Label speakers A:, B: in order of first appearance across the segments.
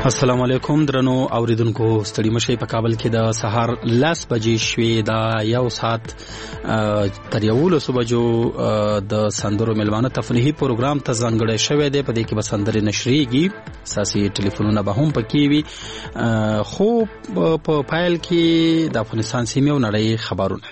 A: السلام علیکم درنو اوریدونکو ستړي مشي په کابل کې د سهار 10 بجې شوې دا یو سات تر 11 بجو د سندرو ملوانه تفریحي پروګرام ته ځانګړی شوی دی. په دې کې به سندرې نشریږي، ساسي ټلیفونونه به هم پکې وي، خو په پایل کې د افغانستان سیمې او نړۍ خبرونه.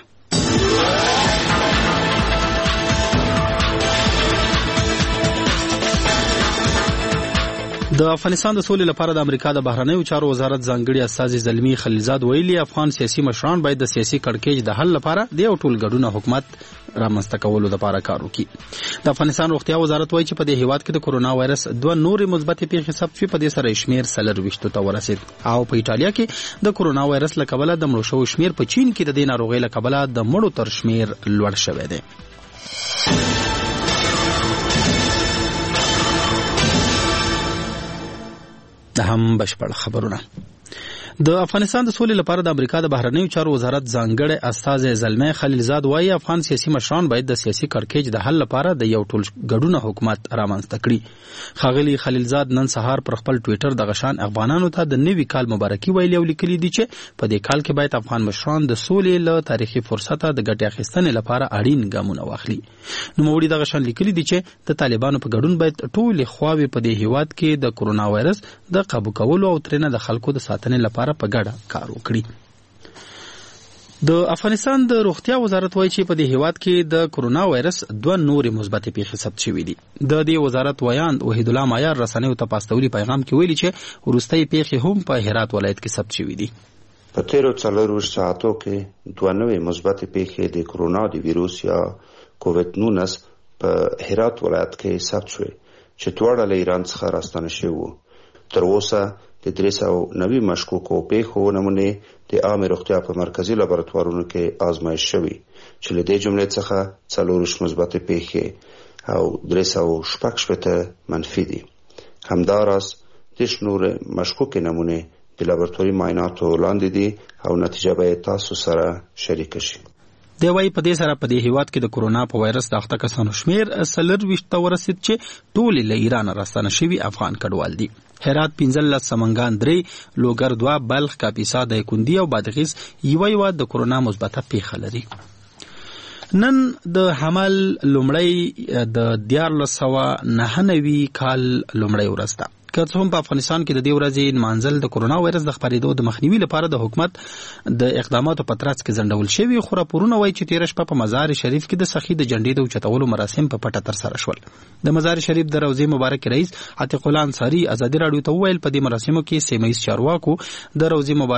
A: د افغانستان د سولې لپاره د امریکا د بهرنیو چارو وزارت ځانګړي استازي زلمی خلیلزاد ویلي افغان سیاسي مشران باید د سیاسي کړکېچ د حل لپاره د یو ټولګډونه حکومت رامنځته کولو لپاره کار وکړي. د افغانستان روغتیا وزارت وایي چې په دې هیواد کې د کورونا وایرس 2 نورې مثبتې پیښې ثبت شوې، په دې سره شمیر 40 ته ورسید. او په ایټالیا کې د کورونا وایرس له کبله د مړو شوو شمیر په چین کې د دې ناروغۍ له کبله د مړو تر شمیر لوړ شوی دی. هم بشپړ خبرونه. د افغانستان د سولې لپاره د امریکا د بهرنیو چارو وزارت ځانګړی استازی زلمی خلیلزاد وایي افغان سیاسي مشران باید د سیاسي کړکېچ د حل لپاره د یو ټولګډونه حکومت رامنځته کړي. ښاغلي خلیلزاد نن سهار پر خپل ټویټر د غشان افغانانو ته د نوي کال مبارکي ویلي او لیکلي دي چې په دې کال کې باید افغان مشران د سولې له تاریخي فرصته د ګټې اخیستنې لپاره اړین ګامونه واخلي. نوموړي د غشان لیکلي دي چې د طالبانو په ګډون باید ټولې خواوې په دې هیواد کې د کورونا وایرس د قابو کولو او ترنه د خلکو د ساتنې لپاره په ګډه کار وکړي. د افغانستان د روغتیا وزارت وایي چې په دې هیواد کې د کورونا وایرس 2 نورې مثبتې پیښې ثبت شوې دي. د دې وزارت ویاند وحید الله معیار رسنیو ته په استولي پیغام کې ویلي چې وروستۍ پیښې هم په هرات ولایت کې ثبت شوې دي.
B: په تیرو 4 ساعتو کې 2 نوې مثبتې پیښې د کورونا د ویروس یا کووید-19 په هرات ولایت کې ثبت شوې چې دواړه له ایران څخه راستنه شوي وو. تر اوسه د 390 مشکوکو پیښو نمونې د عامه روغتیا په مرکزی لابراتوارونو کې آزمایش شوي چې له دې جملې څخه 4 مثبتې پیښې او 316 منفي دي. همداراز 10 نور مشکوک نمونې د لابراتواري معایناتو لاندې دي او نتیجه به تاسو سره شریک شي.
A: دی وايي په دې سره په دې هیواد کې د کورونا په وایرس د اخته کسانو شمیر 40 ته ورسید چې ټول له ایران راستنه شوي افغان کډوال دي. هرات 15 سمنګان 3 لوګر 2 بلخ کاپیسا دایکندي او بادغیس یو د کورونا مثبته پیښه لري. نن د حمل لومړی د 1499 کال لومړی ورځ ده. که څه هم په افغانستان کې د دې ورځې نمانځل د کورونا وایرس د خپرېدو د مخنیوي لپاره د حکومت د اقداماتو په ترڅ کې ځنډول شوي، خو راپورونه وایي چې 13 شپه په مزار شریف کې د سخي د جنډې د اوچتولو مراسم په پټه ترسره شول. د مزار شریف د روضې مبارک رئیس عتیق الله انصاري ازادي راډیو ته وویل په دې مراسمو کې سیمه ییز چارواکو، د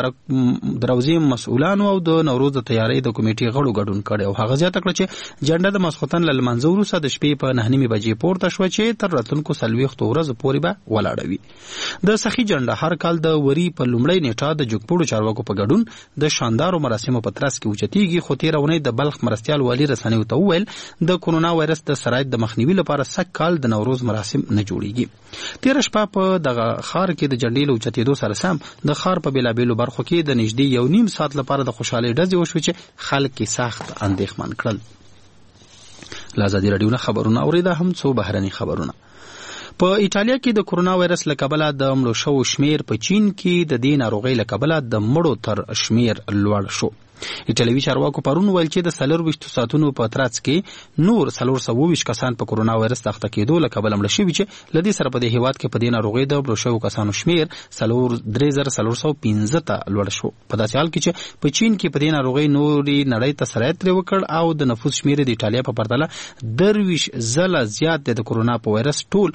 A: روضې مسؤلانو او د نوروز د تیاری د کمیټې غړو ګډون کړی او هغه زیاته کړه چې جنډه د ماسخوتن له لمانځه وروسته د شپې په 9 بجې پورته شوه چې تر راتلونکو 40 ورځو پورې به ولاړه. د سخی جنډه هر کال د وری په لومړی نیټه د جګپوړو چارواکو په ګډون د شاندارو مراسمو په ترڅ کې اوچتیږي، خو تیر اونۍ د بلخ مرستیال والی رسنیو ته وویل د کورونا وایرس د سرایت د مخنیوي لپاره سږ کال د نوروز مراسم نه جوړیږي. تیر شپه په دغه ښار کې د جنډې له اوچتېدو سره سم د ښار په بیلابیلو برخو کې د نږدې 1.5 ساعت لپاره د خوشحالۍ ډزې وشوې چې خلک یې سخت اندېښمن کړل. له ازادي راډیو نه خبرونه اورېده. هم څو بهرني خبرونه. په ایټالیا کې د کورونا وایرس له کبله د مړو شوو شمیر په چین کې د دې ناروغۍ له کبله د مړو تر شمیر لوړ شو. ایټالوي چارواکو پرون ویل چې د 24 ساعتونو په ترڅ کې نور 422 کسان په کورونا وایرس اخته کېدو له کبله مړه شوي چې له دې سره په دې هیواد کې په دې ناروغۍ د مړو شوو کسانو شمیر 3415 ته لوړ شو. په داسې حال کې چې په چین کې په دې ناروغۍ نورې نړۍ ته سرایت ترې وکړ او د نفوس شمیر د ایټالیا په پرتله 23 ځله زیات د کورونا په وایرس ټول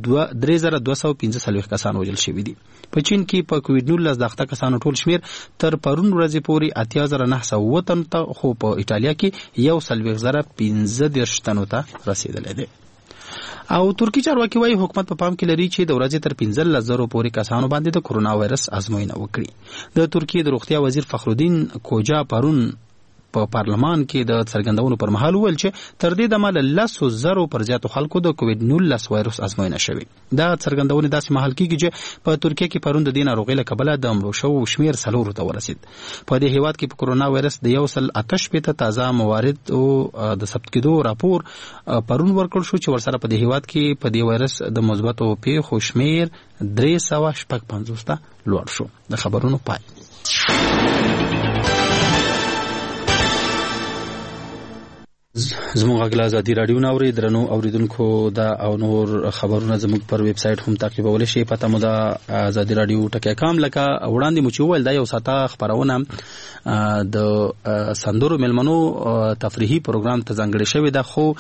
A: 3215 کسان وژل شوي دي. په چین کې په کووید-19 د اخته کسانو ټول شمیر تر پرون ورځې پورې 8,900 تنو ته، خو په ایټالیا کې 1,15 تنو ته رسیدلی دی. او ترکی چارواکي وايي حکومت په پام کې لري چې د ورځې تر 15,000 پورې کسانو باندې د کورونا وایرس ازموینه وکړي. د ترکیې د روغتیا وزیر فخرالدین کوجا پرون په پارلمان کې د څرګندونو پر مهال وویل چې تر دې دمه له 100,000 پر زیاتو خلکو د کووډ-19 وایروس ازموینه شوې. دا څرګندونې داسې مهال کېږي چې په ترکیه کې پرون د دې ناروغۍ له کبله د مړو شوو شمېر 4 ته ورسید. په دې هیواد کې په کرونا وایرس د 188 تازه موارد د ثبت کېدو راپور پرون ورکړل شو چې ورسره په دې هیواد کې په دې وایرس د مثبتو پیښو شمېر 350 ته لوړ شو. د خبرونو پای. زموږ غږ ازادي رادیو ناوړي درنو اوریدونکو دا او نور خبرونه زموږ پر ویب سټ هم تعقیبولی شئ. پته مو د ازادي رادیو ټکی کام لکه وړاندې مو چې وویل دا یو ساعته خپرونه د سندرو مېلمنو تفریحي پروګرام ته ځانګړې شوې ده، خو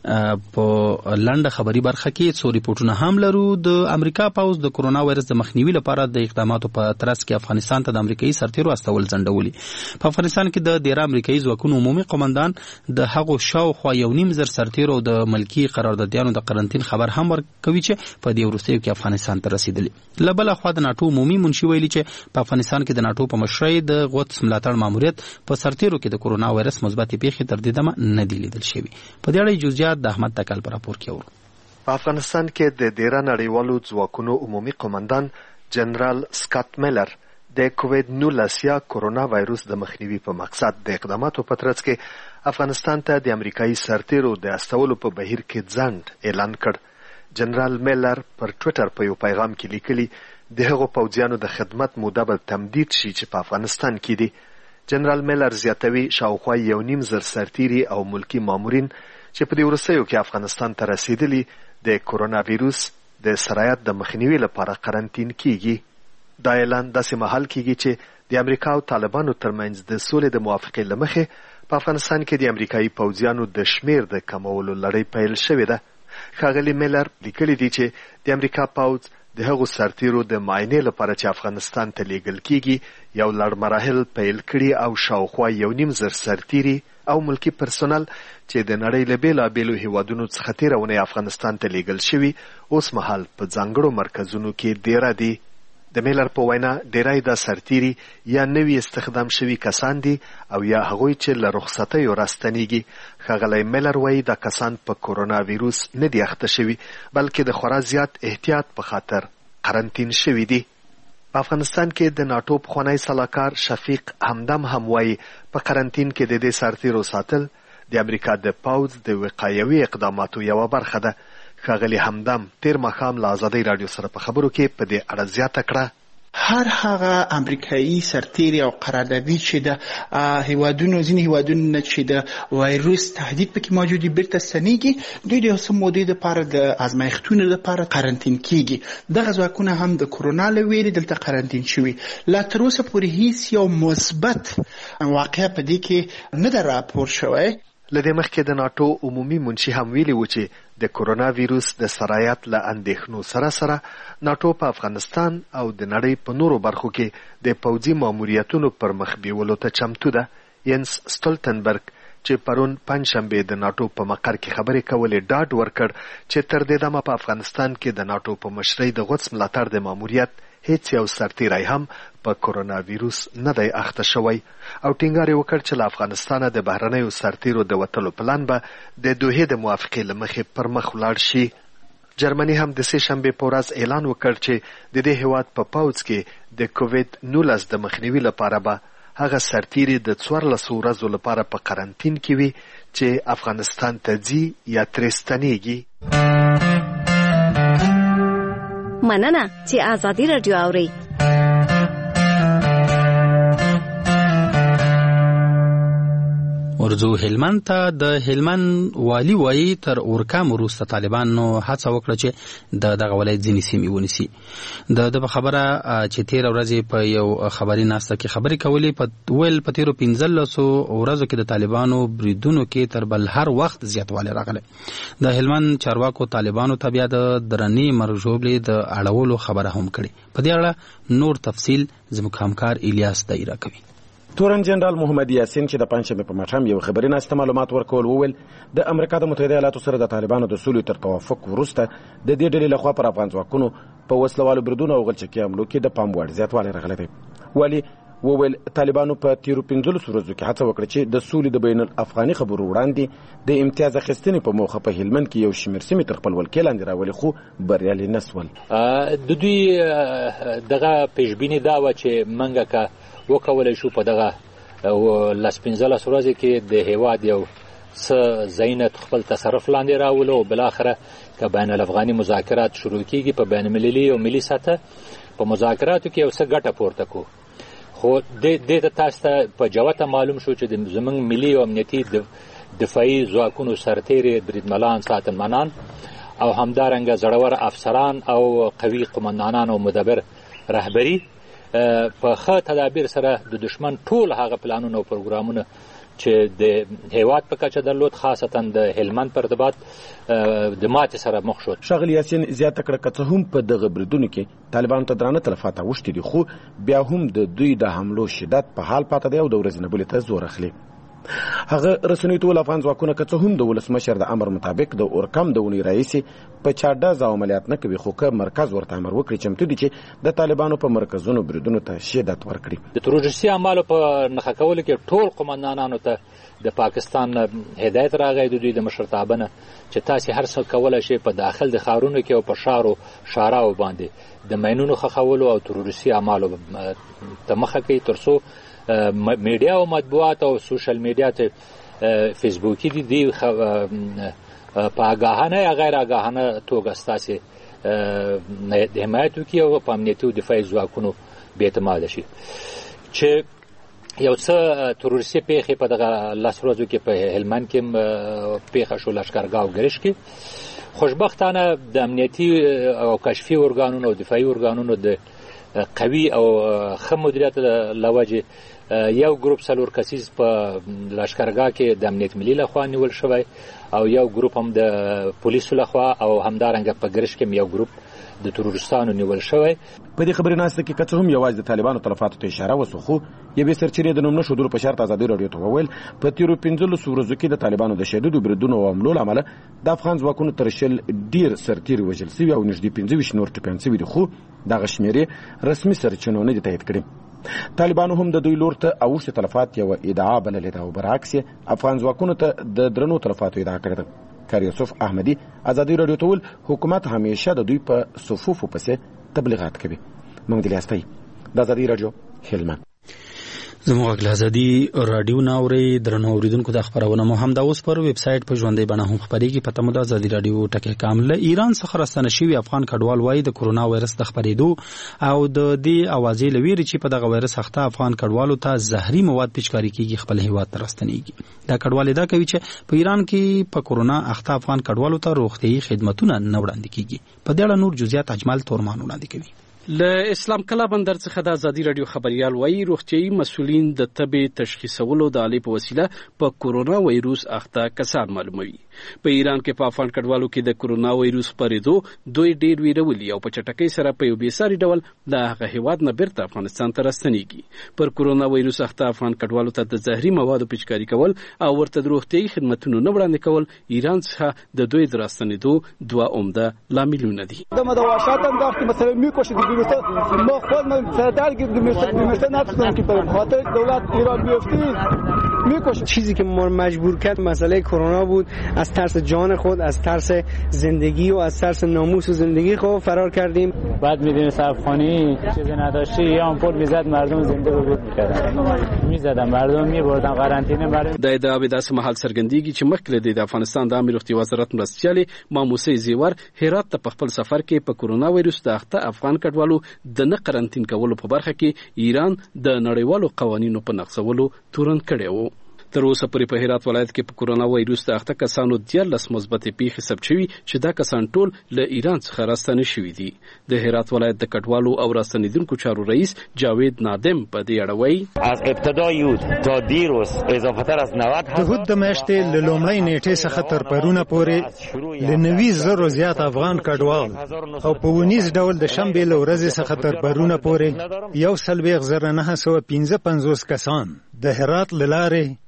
A: په لنډه خبري برخه کې څو ریپورټونه هم لرو. د امریکا پوځ د کرونا وایرس د مخنیوي لپاره د اقداماتو په ترڅ کې افغانستان ته د امریکایي سرتیرو استول ځنډولي. په افغانستان کې د 13 امریکایي ځواکونو عمومي قومندان د هغو شاوخوا 1.5 سرتیرو د ملکی قراردادیانو د قرنطین خبر هم ورکوي چې په دې وروستیو کې افغانستان ته رسیدلی. له بله خوا د ناټو عمومي منشي ویلي چې په افغانستان کې د ناټو په مشرۍ د قدس ملاتړ ماموریت په سرتیرو کې د کرونا وایرس مثبتې پیښې تر دې دمه نه دي لیدل شوي. په دې اړه جزئیات د احمد تکل په راپور کې اورو.
C: په افغانستان کې د 13 نړیوالو ځواکونو عمومي قومندان جنرال سکاټ میلر د کووډ-19 یا کرونا وایروس د مخنیوي په مقصد د اقداماتو په ترڅ کې افغانستان ته د امریکایي سرتیرو د استولو په بهیر کې ځنډ اعلان کړ. جنرال میلر پر ټویټر په یو پیغام کې لیکلي د هغو پوځیانو د خدمت موده به تمدید شي چې په افغانستان کې دي. جنرال میلر زیاتوي شاوخوا 1.5 سرتیري او ملکی مامورین چې په دې وروستیو کې افغانستان ته رسیدلي د کرونا ویروس د سرایت د مخنیوي لپاره قرنطین کیږي. دا اعلان داسې مهال کیږي چې د امریکا او طالبانو ترمنځ د سولې د موافقې له مخې په افغانستان کې د امریکایي پوځیانو د شمیر د کمولو لړۍ پیل شوې ده. ښاغلي میلر لیکلي دي چې د امریکا پوځ د هغو سرتیرو د معاینې لپاره چې افغانستان ته لیږل کیږي یو لړ مراحل پیل کړي او شاوخوا 1.5 سرتیري او ملکی پرسونل چې د نړۍ له بیلابیلو هیوادونو څخه تیرونه افغانستان ته لیږل شوي اوس مهال په ځانګړو مرکزونو کې ډیره دي. د میلر په وینا ډیری د سرتیري یا نوي استخدام شوي کسان دي او یا هغوی چې له رخصتیو راستنیږي. ښاغلی میلر وایي دا کسان په کرونا ویروس نه دي اخته شوي بلکې د خورا زیات احتیاط په خاطر قرنطین شوي دي. په افغانستان کې د ناټو پخوانی سلاکار شفیق همدم هم وایي په قرنطین کې د دې سرتیرو ساتل د امریکا د پوځ د وقایوي اقداماتو یوه برخه ده. ښاغلي همدم تیر ماښام له ازادۍ راډیو سره په خبرو کې په دې اړه زیاته کړه
D: هر هغه امریکایي سرتیري او قراردادي چې د هیوادونو ځینې هیوادونو نه چې د وایروس تهدید پکې موجود دي بیرته ستنیږي دوی د یو څه مودې دپاره د ازمایښتونو لپاره قرنطین کیږي. دغه ځواکونه هم د کرونا له ویرې دلته قرنطین شوي. لا تر اوسه پورې هیڅ یو مثبت واقعه په دې کې نه ده راپور شوی.
C: له دې مخکې د ناټو عمومي منشي هم ویلي و چې د کرونا ویروس د سرایت له اندېښنو سره سره ناټو په افغانستان او د نړۍ په نورو برخو کې د پوځي ماموریتونو پر مخ بیولو ته چمتو ده. ینس سټولټنبرګ چې پرون پنجشنبه د ناټو په مقر کې خبرې کولې ډاډ ورکړ چې تر دې دمه په افغانستان کې د ناټو په مشرۍ د قدس ملاتړ د ماموریت هیڅ یو سرتیری هم په کرونا ویروس نه دی اخته شوی او ټینګار یې وکړ چې له افغانستانه د بهرنیو سرتیرو د وتلو پلان به د دوحې د موافقې له مخې پر مخ ولاړ شي. جرمني هم د سې شنبې په ورځ اعلان وکړ چې د دې هیواد په پوځ کې د کووډ-19 د مخنیوي لپاره به هغه سرتیري د 14 ورځو لپاره په قرنطین کې وي چې افغانستان ته ځي یا ترې ستنیږي.
E: مننه چې ازادي رادیو اورئ.
A: ورځو هلمند ته د هلمند والی وایي تر اورکام وروسته طالبانو هڅه وکړه چې دغه ولایت ځینې سیمې ونیسي. د خبره چې تېره ورځ په یو خبري ناسته کې خبرې کولې ویل په تېرو 15 ورځو کې د طالبانو بریدونو کې تر بل هر وخت زیاتوالی راغلی. د هلمند چارواکو طالبانو ته بیا د درنې مرګ ژوبلې د اړولو خبره هم کړې. په دې اړه نور تفصیل زموږ همکار الیاس دایره کوي.
F: تورن جنرال محمد یاسین چې د پنځمې په ماښام یو خبري ناسته معلومات ورکول وویل د امریکا د متحده ایالاتو سره د طالبانو د سولې تر توافق وروسته د دې ډلې لخوا پر افغان ځواکونو په وسلوالو بریدونو او غلچکي حملو کې د پام وړ زیاتوالی راغلی دی. ولی وویل طالبانو په تیرو 15 ورځو کې هڅه وکړه چې د سولې د بین الافغاني خبرو وړاندې د امتیاز اخیستنې په موخه په هلمند کې یو شمېر سیمې تر خپل ولکې لاندې راولي، خو بریالي نه سول.
G: د دوی دغه پیشبیني دا وه چې موږ که وکولی شو په دغه 15 ورځې کې د هیواد یو څه ځایونه خپل تصرف لاندې راولو او بالاخره که بین الافغاني مذاکرات شروع کیږي په بین المللي او ملي سطح په مذاکراتو کې یو څه ګټه پورته کو. خو دې ته تاسو ته په جوته معلوم شو چې زموږ ملي او امنیتي دفاعي ځواکونو سرتیري بریدمنان ساتنمنان او همدارنګه زړور افسران او قوي قومندانان او مدبر رهبري په ښه تدابیر سره د دشمن ټول هغه پلانونه او پروګرامونه چې د هیواد په کچه درلود، خاصتا د هلمند پر ارتباط د ماتې سره مخ شو.
F: ښاغلي یاسین زیاته کړه که څه هم په دغه بریدونو کې طالبانو ته درانه تلفات اوښتي دي، خو بیا هم د دوی د حملو شدت په حال پاته دی او د ورځې نه بلې ته زور اخلي. هغه رسنیو ټول افغان ځواکونه که څه هم د ولسمشر د امر مطابق د اورکم د اونۍ راهیسې په چاډاز او عملیات نه کوي، خو که مرکز ورته امر وکړي چمتو دي چې د طالبانو په مرکزونو بریدونو ته شدت ورکړي.
G: د تروریستي اعمالو په نښه کولو کې ټول قومندانانو ته د پاکستان هدایت راغی د دوی د مشرتابه نه چې تاسې هر څه کولی شئ په داخل د ښارونو کې او په شاراو باندې د ماینونو ښخولو او تروریستي اعمالو ته مخه کوي، تر څو میډیا او مطبوعات او سوشل میډیا ته فیسبوکي دي په آګاهانه یا غیر آګاهانه توګه ستاسې د حمایت وکړي او په امنیتي او دفاعي ځواکونو بېاعتماده شي. چې یو څه تروریستي پیښې په دغه 10 ورځو کې په هلمند کې پیښه شو، لښکرګاه او ګرشت کې. خوشبختانه د امنیتي او کشفي ارګانونو او دفاعي ارګانونو د قوي او ښه مدیریت له وجې یو ګروپ 4 کسیز په لښکرګاه کې د امنیت ملي لخوا نیول شوی او یو ګروپ هم د پولیسو لخوا او همدارنګه په ګرشت کې یو ګروپ د تروریستانو نیول شوی.
F: په دې خبرې ناسته کې که څه هم یوازې د طالبانو تلفاتو ته اشاره وسو، خو یوې سرچینې د نوم نه ښودلو په شرط ازادي راډیو ته وویل په تیرو 15 ورځو کې د طالبانو د شدیدو بریدونو او حملو له امله د افغان ځواکونو تر 100 ډېر سرتیري وژل سوي او نږدې 25 نور ټپیان سوي دي، خو دغه شمېرې رسمي سرچینو نه دي تایید کړي. طالبانو هم د دوی لور ته اوښتي تلفات یوه ادعا بللې ده او برعکس افغان ځواکونو ته د درنو تلفاتو ادعا کړې ده. کار یوسف احمدي ازادي راډیو ته وویل حکومت همیشه د دوی په صفوفو پسې تبلیغات کوي. محمد الیاسی د ازادي راډیو هلمند.
A: زموږ غږ ازادي راډیو نه اورئ. درنو اوریدونکو د خبرونه مو هم د اوس پر ویب سټ په ژوندۍ بڼه هم خپرېږي. پته مو د ازادي راډیو ټکی کامله ایران څخه راستنه شوي افغان کډوال وایي د کورونا وایرس د خپرېدو او د دې اوازې له ویرې چې په دغه وایرس اخته افغان کډوالو ته زهري مواد پیچکاري کیږي خپل هیواد ته راستنېږي. دا کډوال ادعا کوي چې په ایران کې په کورونا اخته افغان کډوالو ته روغتیايي خدمتونه نه وړاندې کیږي. په دې اړه نور جزئیات اجمل تورمان وړاندې کوي.
H: له اسلام کلا بندر څخه د ازادي راډیو خبريال وایي روغتيایي مسؤلین د تبې تشخیصولو د آلې په وسیله په کورونا وایروس اخته کسان معلوموي. په ایران کې په افغان کډوالو کې د کورونا وایروس خپرېدو دوی ډېر ویرولي او په چټکۍ سره په یو بېساري ډول د هغه هیواد نه بیرته افغانستان ته راستنېږي. پر کورونا وایروس اخته افغان کډوالو ته د زهري موادو پیچکاري کول او ورته د روغتیایي خدمتونو نه وړاندې کول ایران څخه د دوی د راستنېدو دوه عمده لاملونه دي.
I: ما خودم درگیر بیمارستان نتونستم که برم خاطر دولت ایران بیفتی میکشه.
J: چیزی که ما مجبور کرد مسئله کرونا بود. از ترس جان خود، از ترس زندگی و از ترس ناموس و زندگی خود فرار کردیم.
K: بعد میدونی صرفخانه چیزی نداشتی یا آمپول میزد مردم زنده بود میکردن، میزدن مردم میبردن قرنطینه. مردم
H: د ادعا به داسې محل څرګندېږي چې مخکې د افغانستان د عامه روغتیا وزارت مرستیالې ماموسې زیور هرات ته په خپل سفر کې په کورونا وایروس د اخته افغان کډوالو د نه قرنطین کولو په برخه کې ایران د نړیوالو قوانینو په نقضولو تورن کړی و. تر اوسه پورې په هرات ولایت کې په کورونا وایروس د اخته کسانو 14 مثبتې پیښې ثبت شوي چې دا کسان ټول له ایران څخه راستنه شوي دي. د هرات ولایت د کډوالو او راستنیدونکو چارو رئیس جاوید نادم په دې اړه وایي
L: از ابتدای یود تا دیروز اضافه تر از 90
M: د هود د میاشتې له لومړۍ نیټې څخه تر پرونه پورې ل 90,000 زیات افغان کډوال او په ونیز ډول د شنبې له ورځې څخه تر پرونه پورې 1,955 کسان د هرات له لارې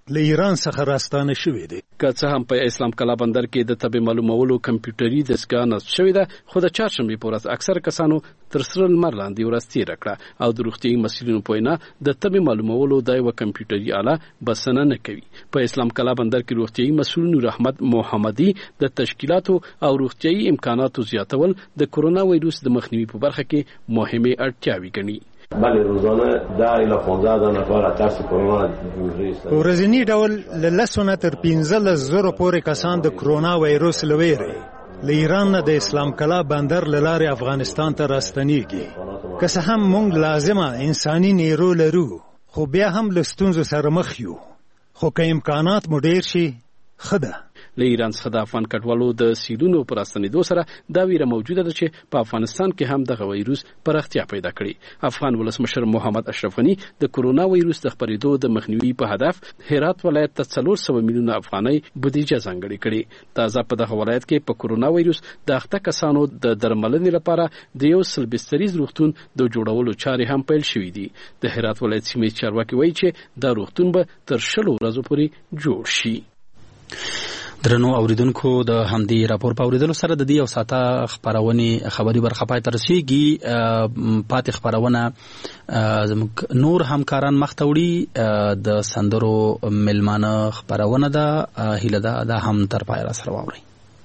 M: له ایران څخه راستانه شوې دي.
H: که څه هم په اسلام کلا بندر کې د تبې معلومولو کمپیوټري دستګاه نصب شوې ده، خو د چهارشنبې په ورځ اکثر کسانو تر سره لمر لاندې ورځ تېره کړه او د روغتیایي مسؤلینو په وینا د تبې معلومولو دا یوه کمپیوټري آله بسنه نه کوي. په اسلام کلا بندر کې روغتیایي مسؤل نور احمد محمدي د تشکیلاتو او روغتیایي امکاناتو زیاتول د کرونا وایروس د مخنیوي په برخه کې مهمې اړتیاوې ګڼي.
N: بله روزانه 10 الی 15 نفر تست کرونا
M: ورځنی ډول له 10 نه تر 15,000 پورې کسان د کرونا وایروس له ویرې له ایران نه د اسلام کلا بندر له لارې افغانستان ته راستنیږي. که څه هم موږ لازمه انساني نیرو لرو، خو بیا هم له ستونزو سره مخ یو، خو که امکانات مو ډیر شي ښه ده.
H: له ایران څخه د افغان کډوالو د سیلونو پر راستنېدو سره دا ویره موجوده ده چې په افغانستان کې هم دغه وایروس پراختیا پیدا کړي. افغان ولسمشر محمد اشرف غني د کرونا وایروس د خپرېدو د مخنیوي په هدف هرات ولایت ته 400 میلیونه افغانۍ بودیجه ځانګړې کړې. تازه په دغه ولایت کې په کرونا وایروس د اخته کسانو د درملنې لپاره د یو سل بستریز روغتون د جوړولو چارې هم پیل شوې دي. د هرات ولایت سیمې چارواکي وایي چې دا روغتون به تر 20 ورځو پورې جوړ شي.
A: درنو اوریدونکو، د همدې راپور په اوریدلو سره د دې یو ساعته خبرونې خبري برخه پای ته رسیږي. پاتې خبرونه نور همکاران مخته وړي. د سندرو ملمانه خبرونه ده، هیله ده دا هم تر پای را سره واورئ.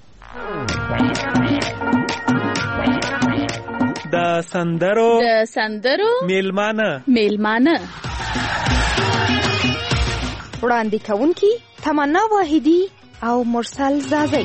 O: د سندرو ملمانه
P: وړاندې کوونکي تمنا واحدی او مرسل زازی.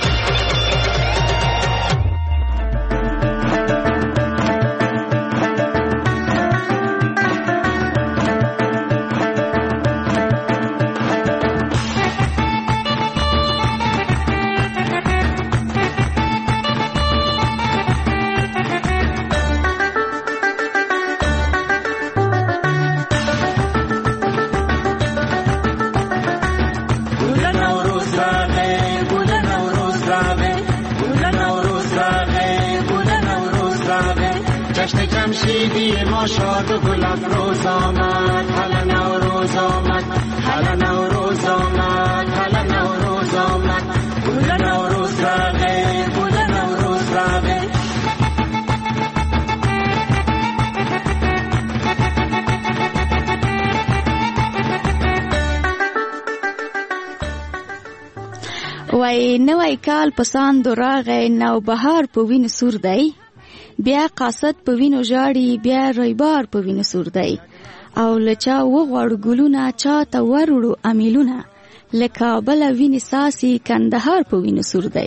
Q: جشن جمشیدی ما شاد و گل افروز آمد، هلا نوروز آمد، هلا نوروز آمد، هلا نوروز آمد، گل نوروز راغه، گل نوروز راغه.
P: وای نوای کال پسند راغه، نو بهار په وین سور دی، بیا قاصد په وینو ژاړي، بیا ریبار په وینو سور دی، او لچا وغواړو ګلونه چا ته وروړو امیلونه، لکه بله وینې ساسي کندهار په وینو سور دی.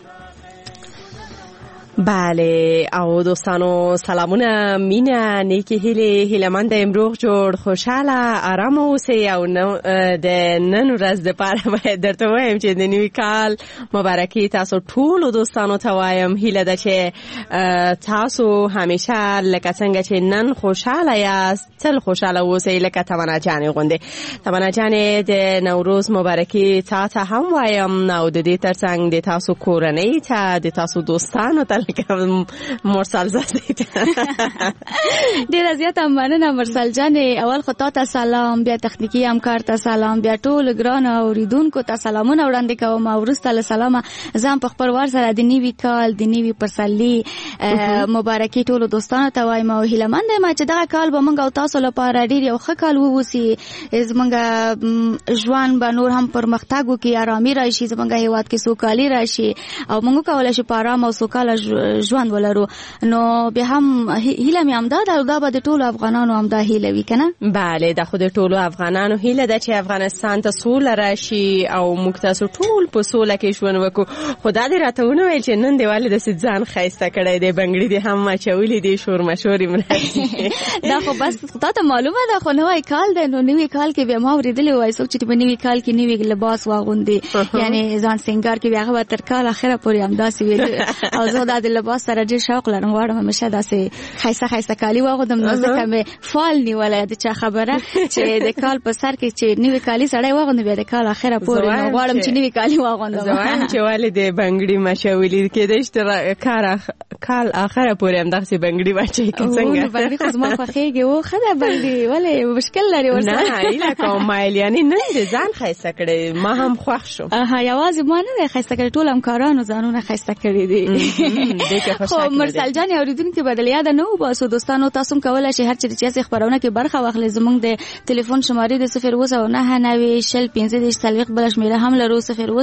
R: بله او دوستانو سلامونه، مینه، نیکی هیله‌مند امروز جوړ خوشاله آرام اوسئ. او د نن ورځ دپاره باید درته وایم چې د نوي کال مبارکي تاسو ټولو دوستانو ته وایم. هیله ده چې تاسو همیشه لکه څنګه چې نن خوشاله یاست تل خوشاله اوسئ، لکه تمنا جانې غوندې. تمنا جانې د نوروز مبارکي تا ته هم وایم، او د دې ترڅنګ د تاسو کورنۍ ته، د تاسو دوستانو ته مرسل زازی
P: ډیره زیاته مننه مرسل جانې. اول خو تا ته سلام، بیا تخنیکی همکار ته سلام، بیا ټول ګران اوریدونکو ته سلامونه وړاندې کوم. او وروسته له سلامه ځان په خپل وار سره د نوي کال د نوي پسرلي مبارکي ټولو دوستانو ته وایم. او هیله‌مند یم چې دغه کال به موږ او تاسو لپاره ډیر یو ښه کال ووسي، زموږ ژوند به نور هم پرمختګ وکړي، ارامي راشي، زموږ هیواد کې سوکالي راشي او موږ کولی شو په ارام او سوکاله ژوند ولرو. نو به هم هیله مې همدا ده، دا به د ټولو افغانانو همدا هیله وي که نه؟
R: بله، د خود ټولو افغانانو هیله ده چې افغانستان ته سوله راشي او موږ تاسو ټول په سوله کې ژوند وکړو. خو دا دې راته ونه ویل چې نن دې ولې داسې ځان ښایسته کړی دی، بنګړي دې هم اچولي دي، شورماشور یې مرسي.
P: دا خو بس تا ته معلومه ده، خو نوی کال دی، نو نوی کال کې بیا ما اورېدلی وای څوک چې په نوي کال کې نوي لباس واغوندي، یعنې ځان سینګار کې بیا هغه به تر کال اخره پورې همداسې وي. او زه دا د لباس سره ډېر شوق لرم، غواړم همیشه داسې ښایسته ښایسته کالي واغوندم. نو ځکه مې فال نیولی د چا خبره چې د کال په سر کې چې نوي کالي سړی واغوندي بیا د کال اخره پورې، نو غواړم چې نوي کالي واغوندم.
R: زه وایم چې ولې د بنګړي مشولي کېدای شي کال اخره پورې هم داسې بنګړي واچوي که څنګه؟
P: بنګړي خو زما خوښېږي. و ښه ده بنګړي، ولې مشکل لري ورسره؟
R: نه هیله کوم مایل، یعنې نن د ځان ښایسته کړی، ما هم خوښ شو.
P: یوازې ما نه دی ښایسته کړی، ټول همکارانو ځانونه ښایسته کړي دي. خو مرسل جان اورېدونکي به د یاده نه وباسو. دوستانو تاسو هم کولی شئ هر چېرې چې یاستئ خپرونه کې برخه واخلئ. زموږ د ټلیفون شمارې د 079901540 بله شمېره هم لرو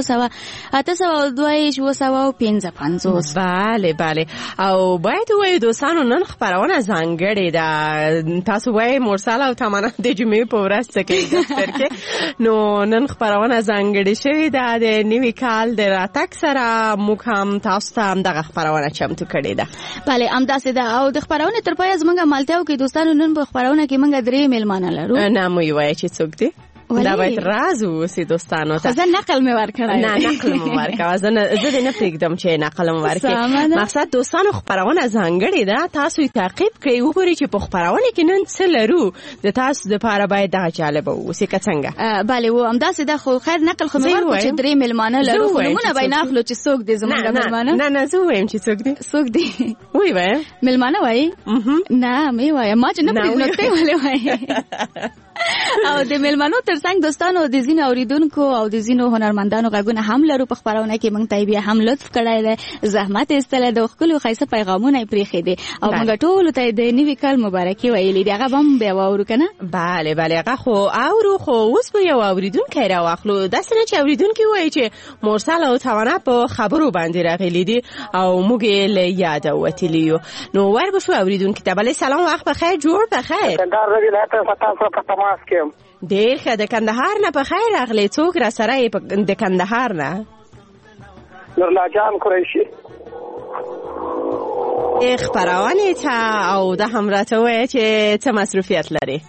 P: 08080275050.
R: بله بله. او باید ووایو دوستانو نن خپرونه ځانګړې ده. تاسو وایئ مرسل او تمنا د جمعې په ورځ څه کوي دفتر کې، نو نن خپرونه ځانګړې شوې ده د نوي کال د راتګ سره. موږ هم تاسو ته همدغه خپرونه چمتو کړې ده.
P: بله همداسې ده. او د خپرونې تر پایه زموږ ملتیا وکړئ دوستانو. نن په خپرونه کې موږ 3 میلمانه لرو.
R: نه مو یې وایه چې څوک دي؟ دا باید راز ووسي دوستانو ته.
P: زه نقل مې ورکړی.
R: نه نقل مو ورکوه، زه دې نه پرېږدم چې نقل مو ورکړي. مقصد دوستانو خپرونه ځانګړې ده، تاسو یې تعقیب کړئ، وګورئ چې په خپرونه کې نن څه لرو. د تاسو دپاره باید دغه جالبه ووسي که څنګه؟
P: بله و همداسې ده. خو خیر نقل خو مې ورکړو چې 3 میلمانه لرو، خو نومونه به یې نه اخلو چې څوک دی زموږ میلمانه.
R: نه زه ووایم چې څوک دی.
P: څوک دی
R: وی وایم
P: میلمانه وایي؟ نه مې وایم، ما چې نه پرېږدم ته یې ولې وایي. او د میلمنو ترڅنګ دوستانو د ځینو اوریدونکو او د ځینو هنرمندانو غږونه هم لرو په خپرونه کې. موږ ته بیا هم لطف کړی دی، زحمت ایستلی دی، ښکلي ښایسته پیغامونه یې پرېښي دي او موږ ټولو ته د نوي کال مبارکي ویلي دي. هغه به هم بیا واورو که نه؟
R: بله بله هغه خو اورو. خو اوس به یو اوریدونکی راواخلو. داسې نه چې اوریدونکي وایي چې مرسل او تمنا په خبرو باندې راغلي دي او موږ یې له یاده وتلي یو. نو ور به شو اوریدونکي ته. بله سلام، وخت بخیر، جوړ بخیر. ډېر ښه. د کندهار نه په خیر راغلی. څوک را سره یې د کندهار نه؟
S: نورلا جان قریشي.
R: خپرونې ته او دا هم راته ووایه چې څه مصروفیت لري؟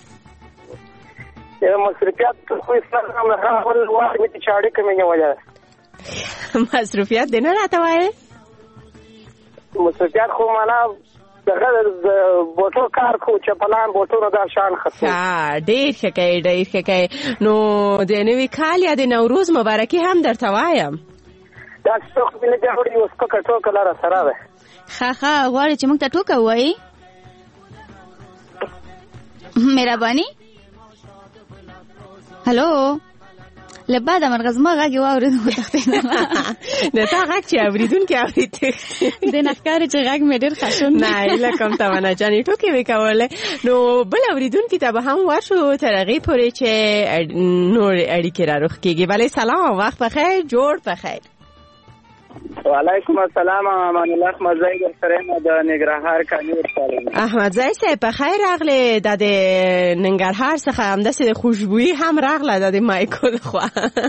S: مصروفیت خو اسلام هغه وخت مې چې اړیکه مې نیولې.
R: مصروفیت دې نه راته وایې؟
S: مصروفیت خو معنا دغه بوټو کار خو چې پلان بوټو دا شان خطو.
R: ډېر ښه کوي، ډېر ښه کوي. نو د نوي کال یا د نوروز مبارکي هم درته وایم.
S: دا څوک مې نه دی اوري، اوس په ټوکه لاره سره ده.
P: ښه غواړې چې موږ ته ټوکه ووایي؟ مهرباني. هلو له بعده مرغه زما غږ یې واورېد وتښتېدم.
R: د تا غږ چې اورېدونکي اورېد
P: دې نه ښکاري چې غږ مې ډېر خشون.
R: نه هیله کوم تمنا جانې ټوکې مې کولې. نو بل اورېدونکي ته به هم ورشو تر هغې پورې چې نور اړیکې را رخ کېږي. بله سلام، وخت بخیر، جوړ بخیر.
S: وعلیکم السلام. امان الله احمدزی درسره یم د ننګرهار کاني ورسره.
R: احمدزی صاحب په خیر راغلی. د ننګرهار څخه همداسې د خوشبویي هم راغله د مایکو لخوا.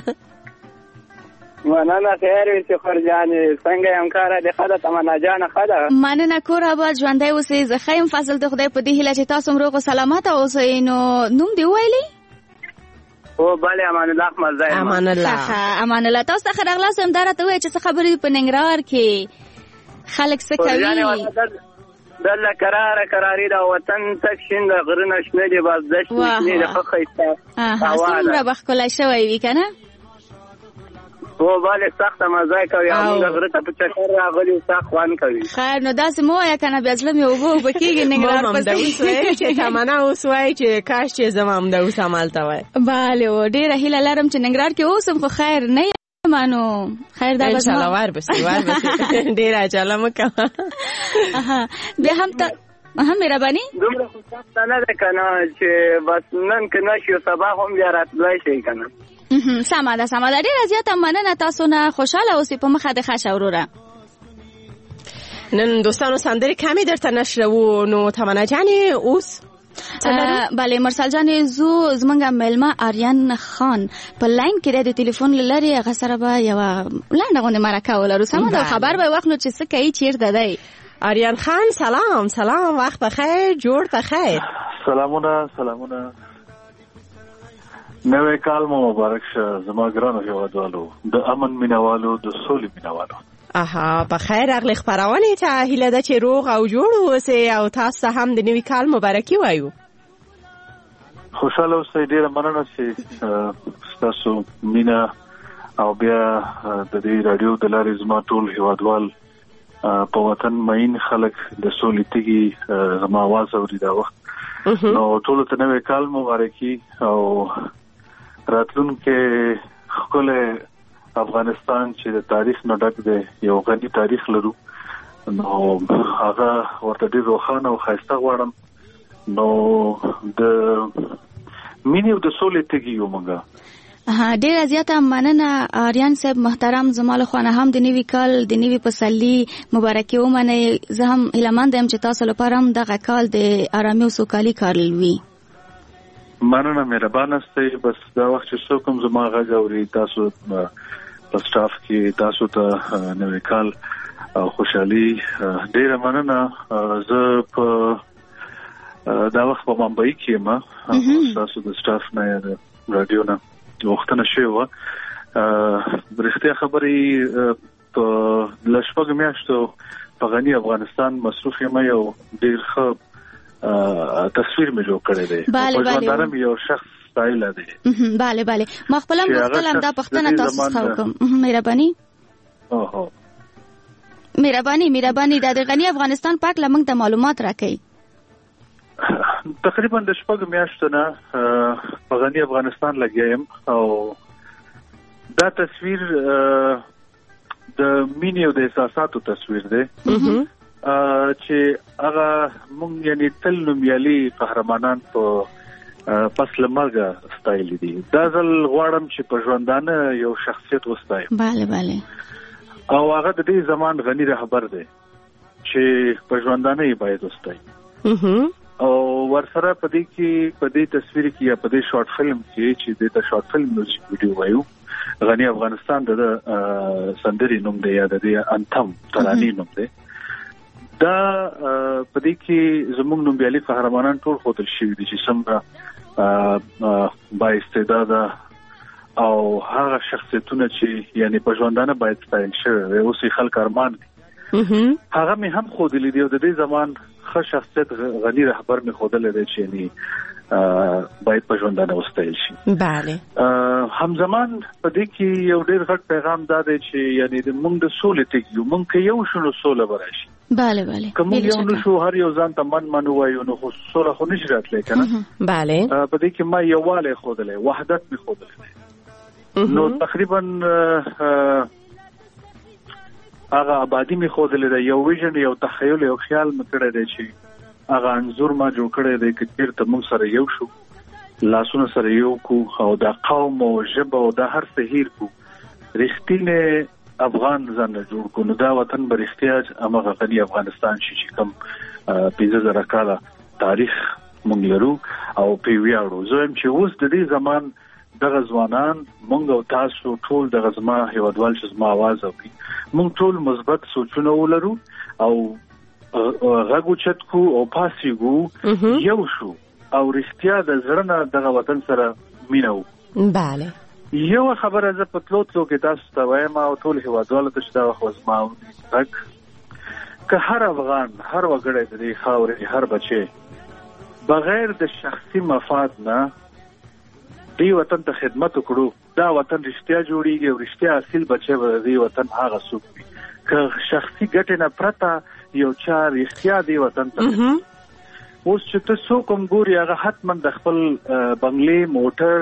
S: مننه خیر وي سفر جانې، څنګه یم کاره دې ښه ده؟ تمنا جانه ښه ده؟
P: مننه کور آباد ژوندی اوسئ. زه ښه یم فضل د خدای په دې هیله چې تاسو هم روغ او سلامته اوسئ. نو نوم دې وویلی؟
S: او بله امان الله احمدزی.
R: امان الله.
P: امان الله. تاسو ته ښه راغلاست. همدا راته ووایه چې څه خبرې دي په ننګرهار کې، خلک څه کوي؟
S: دلته کراري ده، وطن تک شین ده، غرونه شنه دي، بس دشت شنې ده، ښه ښایسته هوا ده.
P: څومره به ښکلی شوی وي که نه؟
S: او بله سخته مزه کوي. موږ غره ته په چکر راغلي، سخت خوند کوي.
P: خیر نو داسې مه وایه که نه بیا زړه مې اوبه کېږي. ننګرهار
R: پسې چې تمنا اوس وایي چې کاش چې زه هم همدا اوس همالته وای.
P: بله و ډېره هیله لرم چې ننګرهار کې اوسم، خو خیر نه یم. نو خیر دا به
R: انشاءالله وربسې ډېره عجله مه کوه.
P: بیا هم ته مهرباني.
S: دومره خو سخته نه ده که نه چې بس نن که نه شي سبا هم بیا راتلی شي که نه.
P: سمه ده ډېره زیاته مننه. تاسو نه خوشحاله اوسئ. په مخه دې ښه شه وروره.
R: نن دوستانو سندرې کمې درته نشروو. نو تمنا جانې اوس
P: بله مرسل جانې زمونږ میلمه آریان خان په لاین کې دی د تلیفون له لارې. هغه سره به یوه لنډه غوندې مرکه ولرو. سمه ده خبر به یې واخلو چې څه کوي، چېرته دی.
R: آریان خان سلام، وخت بخیر، جوړ بخیر.
T: سلامونه. نوې کال مو مبارک شه زما ګرانو هیوادوالو، د امن مینوالو، د سولې مینوالو.
R: په خیر راغلی خپرونې ته هیله ده چې روغ او جوړ اوسئ او تاسو هم د نوي کال مبارکي وایو.
T: خوشاله اوسئ. ډیره مننه چې ستاسو مینه او بیا د دې رادیو د لارې زما ټول هیوادوال په وطن مین خلک د سولې تیږي زما आवाज اوري دا وخت. نو ټول ته نوی کال مبارکي او راتلونکي خپل افغانستان چې د تاریخ نه ډک دی، یو غني تاریخ لرو، نو هغه ورته ډیر روښانه او ښایسته غواړم. نو د مینې او د سولې تیږي یو موږ.
P: ډیره زیاته مننه آریان صاحب محترم. زما له خوا هم د نوي کال د نوي پسرلي مبارکي ومنئ. زه هم هیلهمند یم چې تاسو لپاره هم دغه کال د آرامۍ او سوکالۍ کال وي.
T: مننه، مهربانه استئ. بس دا وخت چې څوک هم زما غږ اوري، تاسو په سټاف کې تاسو ته نوی کال او خوشحالي ډیره مننه. زه په دا وخت په بمبئی کې یم، تاسو د سټاف نه یا رادیو نه وختونه شوی و. رښتیا خبرې په لشپږ میاشتو په غني افغانستان مصروف یم، یو ډیر ښه تصویر مې جوړ کړی دی. په ژوندانم یو شخص ستایل دی.
P: بله بله، ما خپل هم غوښتل دا پوښتنه تاسو څخه وکړم. مهرباني د غني افغانستان پاک لمنګ ته معلومات راکړئ.
T: تقریبا د شپږ میاشتو نه په غني افغانستان لګیا یم او دا تصویر د مینې او د احساساتو تصویر دی چې هغه مونږ یعنی تل نومیالي قهرمانان په پس له مرګه ستایلي دي. دا ځل غواړم چې په ژوندانه یو شخصیت وستایم.
P: بله بله.
T: او هغه د دې زمان غني رهبر دی چې په ژوندانه یې باید وستایم. او ورسره په دې تصویر کې یا په دې شارټ فلم کې چې د شارټ فلم میوزیک ویډیو وایو، غني افغانستان د سندري نوم دی یا د انتم ترانې نوم دی. دا په دې کې زموږ نومیالي قهرمانان ټول ښودل شوي دي چې څومره با استعداده او هغه شخصیتونه چې یعنی په ژوندانه باید ستایل شوي اوس یې خلک ارمان کوي. هغه مې هم ښودلي دي او د دې زمان ښه شخصیت غني رهبر مې ښودلی دی چې یعنی باید په ژوندانه وستایل شي.
R: بله.
T: همزمان په دې کې یو ډېر غټ پیغام دا دی چې یعنی موږ د سولې تږي یو، موږ که یو شو نو سوله به راشي.
P: بله بله.
T: که موږ یو نه شو، هر یو ځان ته من ووایو، نو خو سوله خو نشي راتلی که نه.
R: بله.
T: په دې کې ما یووالی ښودلی، وحدت مې ښودلی دی. نو تقریبا هغه آبادی مې ښودلی دی، یو ویژن، یو تخیل، یو خیال مې کړی دی چې هغه انځور ما جوړ کړی دی که چېرته موږ سره یو شو، لاسونه سره یو کو او دا قوم او ژبه او دا هر څه هیر کو، رښتینی افغان ځان جوړ کو، نو دا وطن به رښتیا همغه غني افغانستان شي چې کوم 15,000 کاله تاریخ موږ لرو او پرې ویاړو. زه وایم چې اوس د دې زمان دغه ځوانان موږ او تاسو ټول دغه زما هیوادوال چې زما आवाज اوري، موږ ټول مثبت سوچونه ولرو او غږ اوچت کو او پاسېږو، یو شو او رښتیا د زړه نه دغه وطن سره مینه وکړو.
R: بله.
T: یو خبره زه په تلو کې تاسو ته وایم او ټول هیوادوالو ته چې دا وخت زما غږ، که هر افغان، هر وګړی د دې خاورې، هر بچی بغیر د شخصي مفاد نه دې وطن ته خدمت وکړو، دا وطن رښتیا جوړیږي او رښتیا اصیل بچی به دې وطن هغه څوک وي. که شخصي ګټې نه پرته یو چا رښتیا دې وطن ته اوس چې ته څوک هم ګوري، هغه حتما د خپل بنګلې، موټر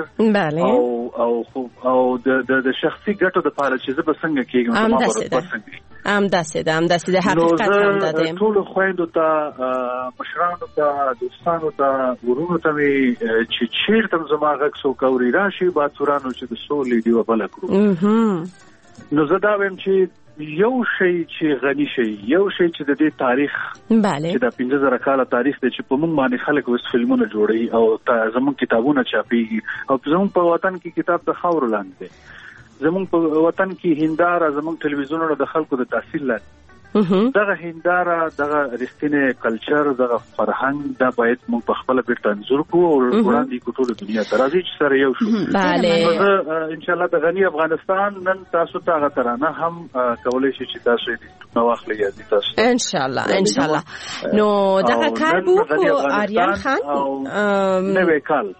T: او د شخصي ګټو دپاره چې زه به څنګه کېږم،
R: همداسې ده حقیقت هم ده.
T: ټولو خویندو ته، مشرانو ته، دوستانو ته، ورونو ته مې چې چېرته هم زما غږ څوک اوري، راشي باتورانو چې د سولې ډیوه بله کړو. نو زه دا وایم چې یو شی چې غني شي، یو شی چې د دې تاریخ چې د 15,000 کاله تاریخ دی چې په موږ باندې خلک اوس فلمونه جوړوي او زموږ کتابونه چاپېږي او زموږ په وطن کې کتاب د خاورو لاندې دی، زموږ په وطن کې هنداره، زموږ ټلویزیونونه د خلکو د تاثیر لاندې. دغه هنداره دغه رښتینی کلچر دغه فرهنګ دا باید موږ په خپل بیرته انځور کوو او وړاندې کو ټول دنیا ته راځي چې سره یو شو. بله ان شاء الله د غنی افغانستان نن تاسو ته هغه ترانه هم کولای شي چې تاسو یې نو واخلئ یادی تاسو
R: ان شاء الله نو دغه کار بو آریان خان
T: نوې کال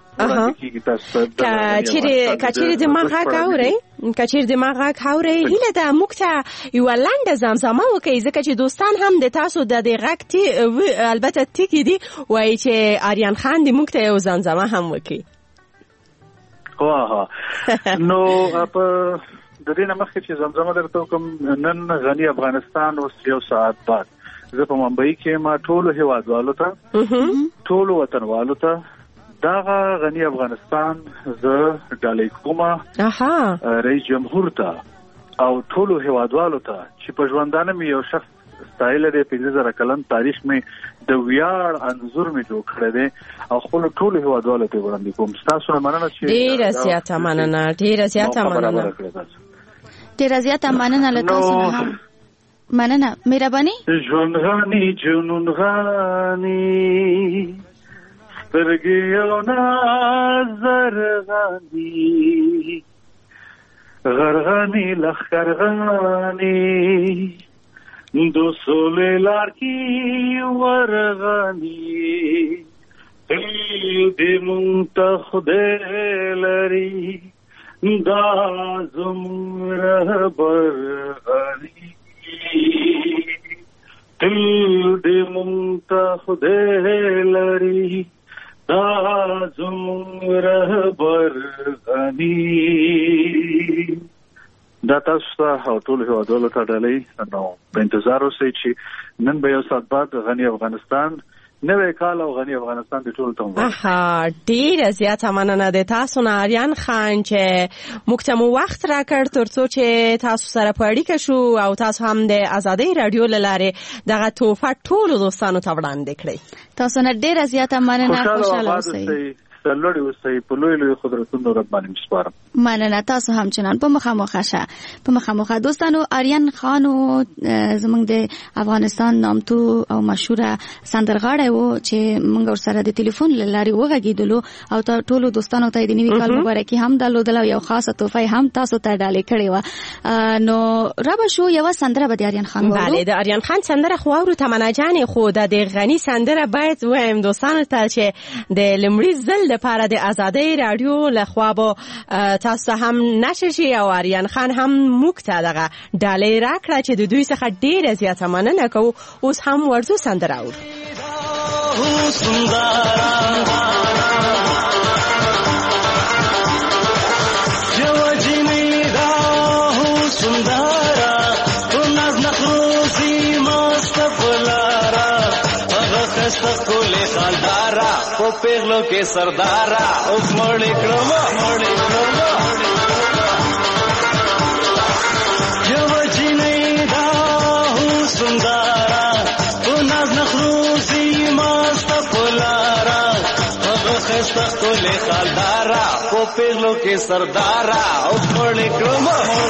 R: کچیر دماغه کاوري هله د مکته یو لنډه زمزمه وکي ځکه چې دوستان هم د تاسو د غږ البته ټکی دي وای چې آریان خان د مکته یو زمزمه هم وکي.
T: واه نو په د دې نه مخکې چې زمزمه درته کوم نن غنی افغانستان اوس یو ساعت بعد زه په ممبئی کې ما ټول هیوادوالو ته ټول وطنوالو ته داغه غنی افغانستان زه ډالۍ کومه رئیس جمهور ته او ټول هیوادوالو ته چې په ژوندانه مې یو شخص ستایل دی 15000 کلن تاریخ مې د ویاړ انځور مې جوړ کړی دی او خپل ټول هیوادوالو ته وړاندې کوم. تاسو مننه چې
R: ډیره زیاته مننه له تاسو هم مننه مهرباني.
T: ژوند غني جنون غني سترګې او نظر غني غرغني لخر غني دو سولې لار کې ورغني دې مونږ ته خدای لري دا زموږ رهبر غني دې مونږ ته خدای لري دا زموږ رهبر غني. دا تاسو ته او ټول هیوادوالو ته ډالۍ نو په انتظار اوسئ چې نن به یو ساعت بعد غنی افغانستان نوې کال او غنی افغانستان د ټول ته
R: ډیره زیاته مننه د تاسو نه آریان خان چې موږ ته وخت راکړ ترڅو چې تاسو سره په اړیکه شو او تاسو هم د آزادۍ رادیو لاره دغه توفه ټول دوستانو ته وړاندې کړئ. تاسو نه ډیره زیاته مننه. خوشاله اوسئ.
T: لوړ اوسئ په لوی قدرتونو رب باندې سپارم.
P: مننه. تاسو هم چنان په مخامخه دوستانو آریان خان زمونږ د افغانستان نامتو او مشهور سندرغاړی و چې موږ ورسره د ټلیفون لارې وغږیدلو او ټولو دوستانو ته د نوي کال مبارکي هم درلودله او یو خاصه تحفه هم تاسو ته ډالۍ کړې وه. نو رابه شو یوه سندره به د آریان خان وورو.
R: بله د آریان خان سندره خو واورو تمنا جانې خو د غني سندره باید وایم دوستانو ته چې د لومړي ځل لپاره د آزادۍ رادیو لخوا به تاسو هم نشر شي او آریان خان هم موږ ته دغه ډالۍ راکړه چې د دوی څخه ډیره زیاته مننه کوو. اوس هم ورځو سندره اورو.
Q: او پیغلو کې سردارا اوس مړې کړم یو جنې دا هو سندارا تو ناز نخروزی ماست پولارا هغه خسته کولې خالدارا او پیغلو کې سردارا اوس مړې کړم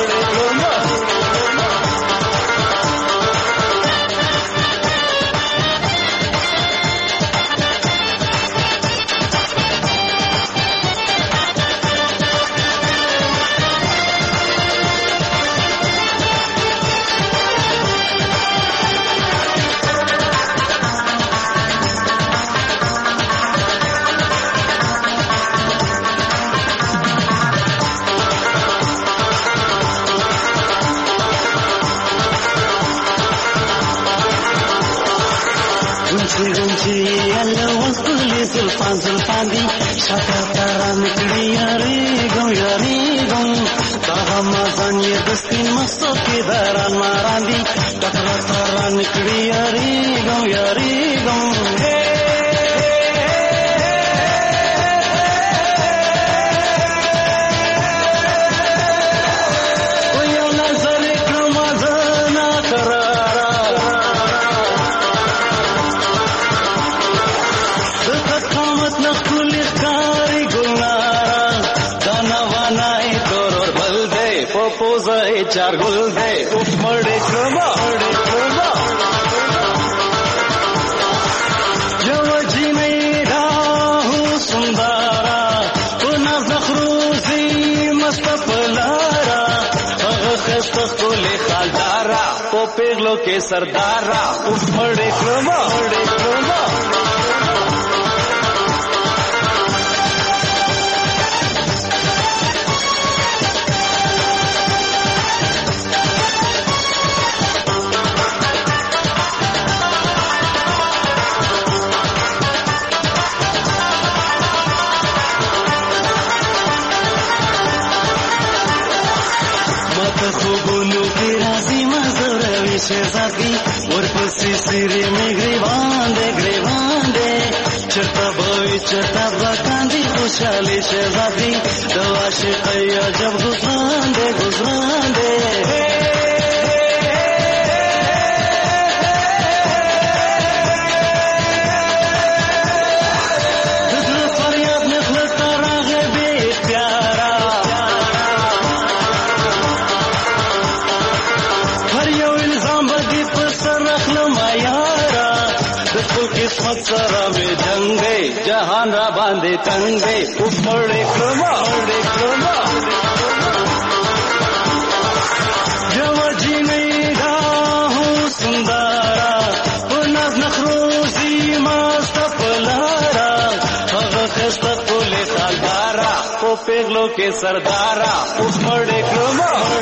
Q: زلفان دی شکر نکړی یاری ګم دا مازن یې دستین مستو کې دران ماران دی ټکر نکړی یاری ګم پوزه چارګل دی اوف مړې کړم یو جینې دا هو سندارا په ناز خروزي مست پلارا هغه خسته کولې خالدارا په پیغلو کې سردارا اوف مړې کړم شهزادی ورپسې سیرې مې ګریوان دې چرته به چرته به کاندي خوشحالي شهزادی د عاشقۍ عجب گزران دې سره مې جنگ دی جهان را باندې تنگ دی اوف مړې کړم یو جینې دا هو سندارا په ناز نخروزي مست پلارا هغه خسته کولې خالدارا په پیغلو کې سردارا اوف مړې کړم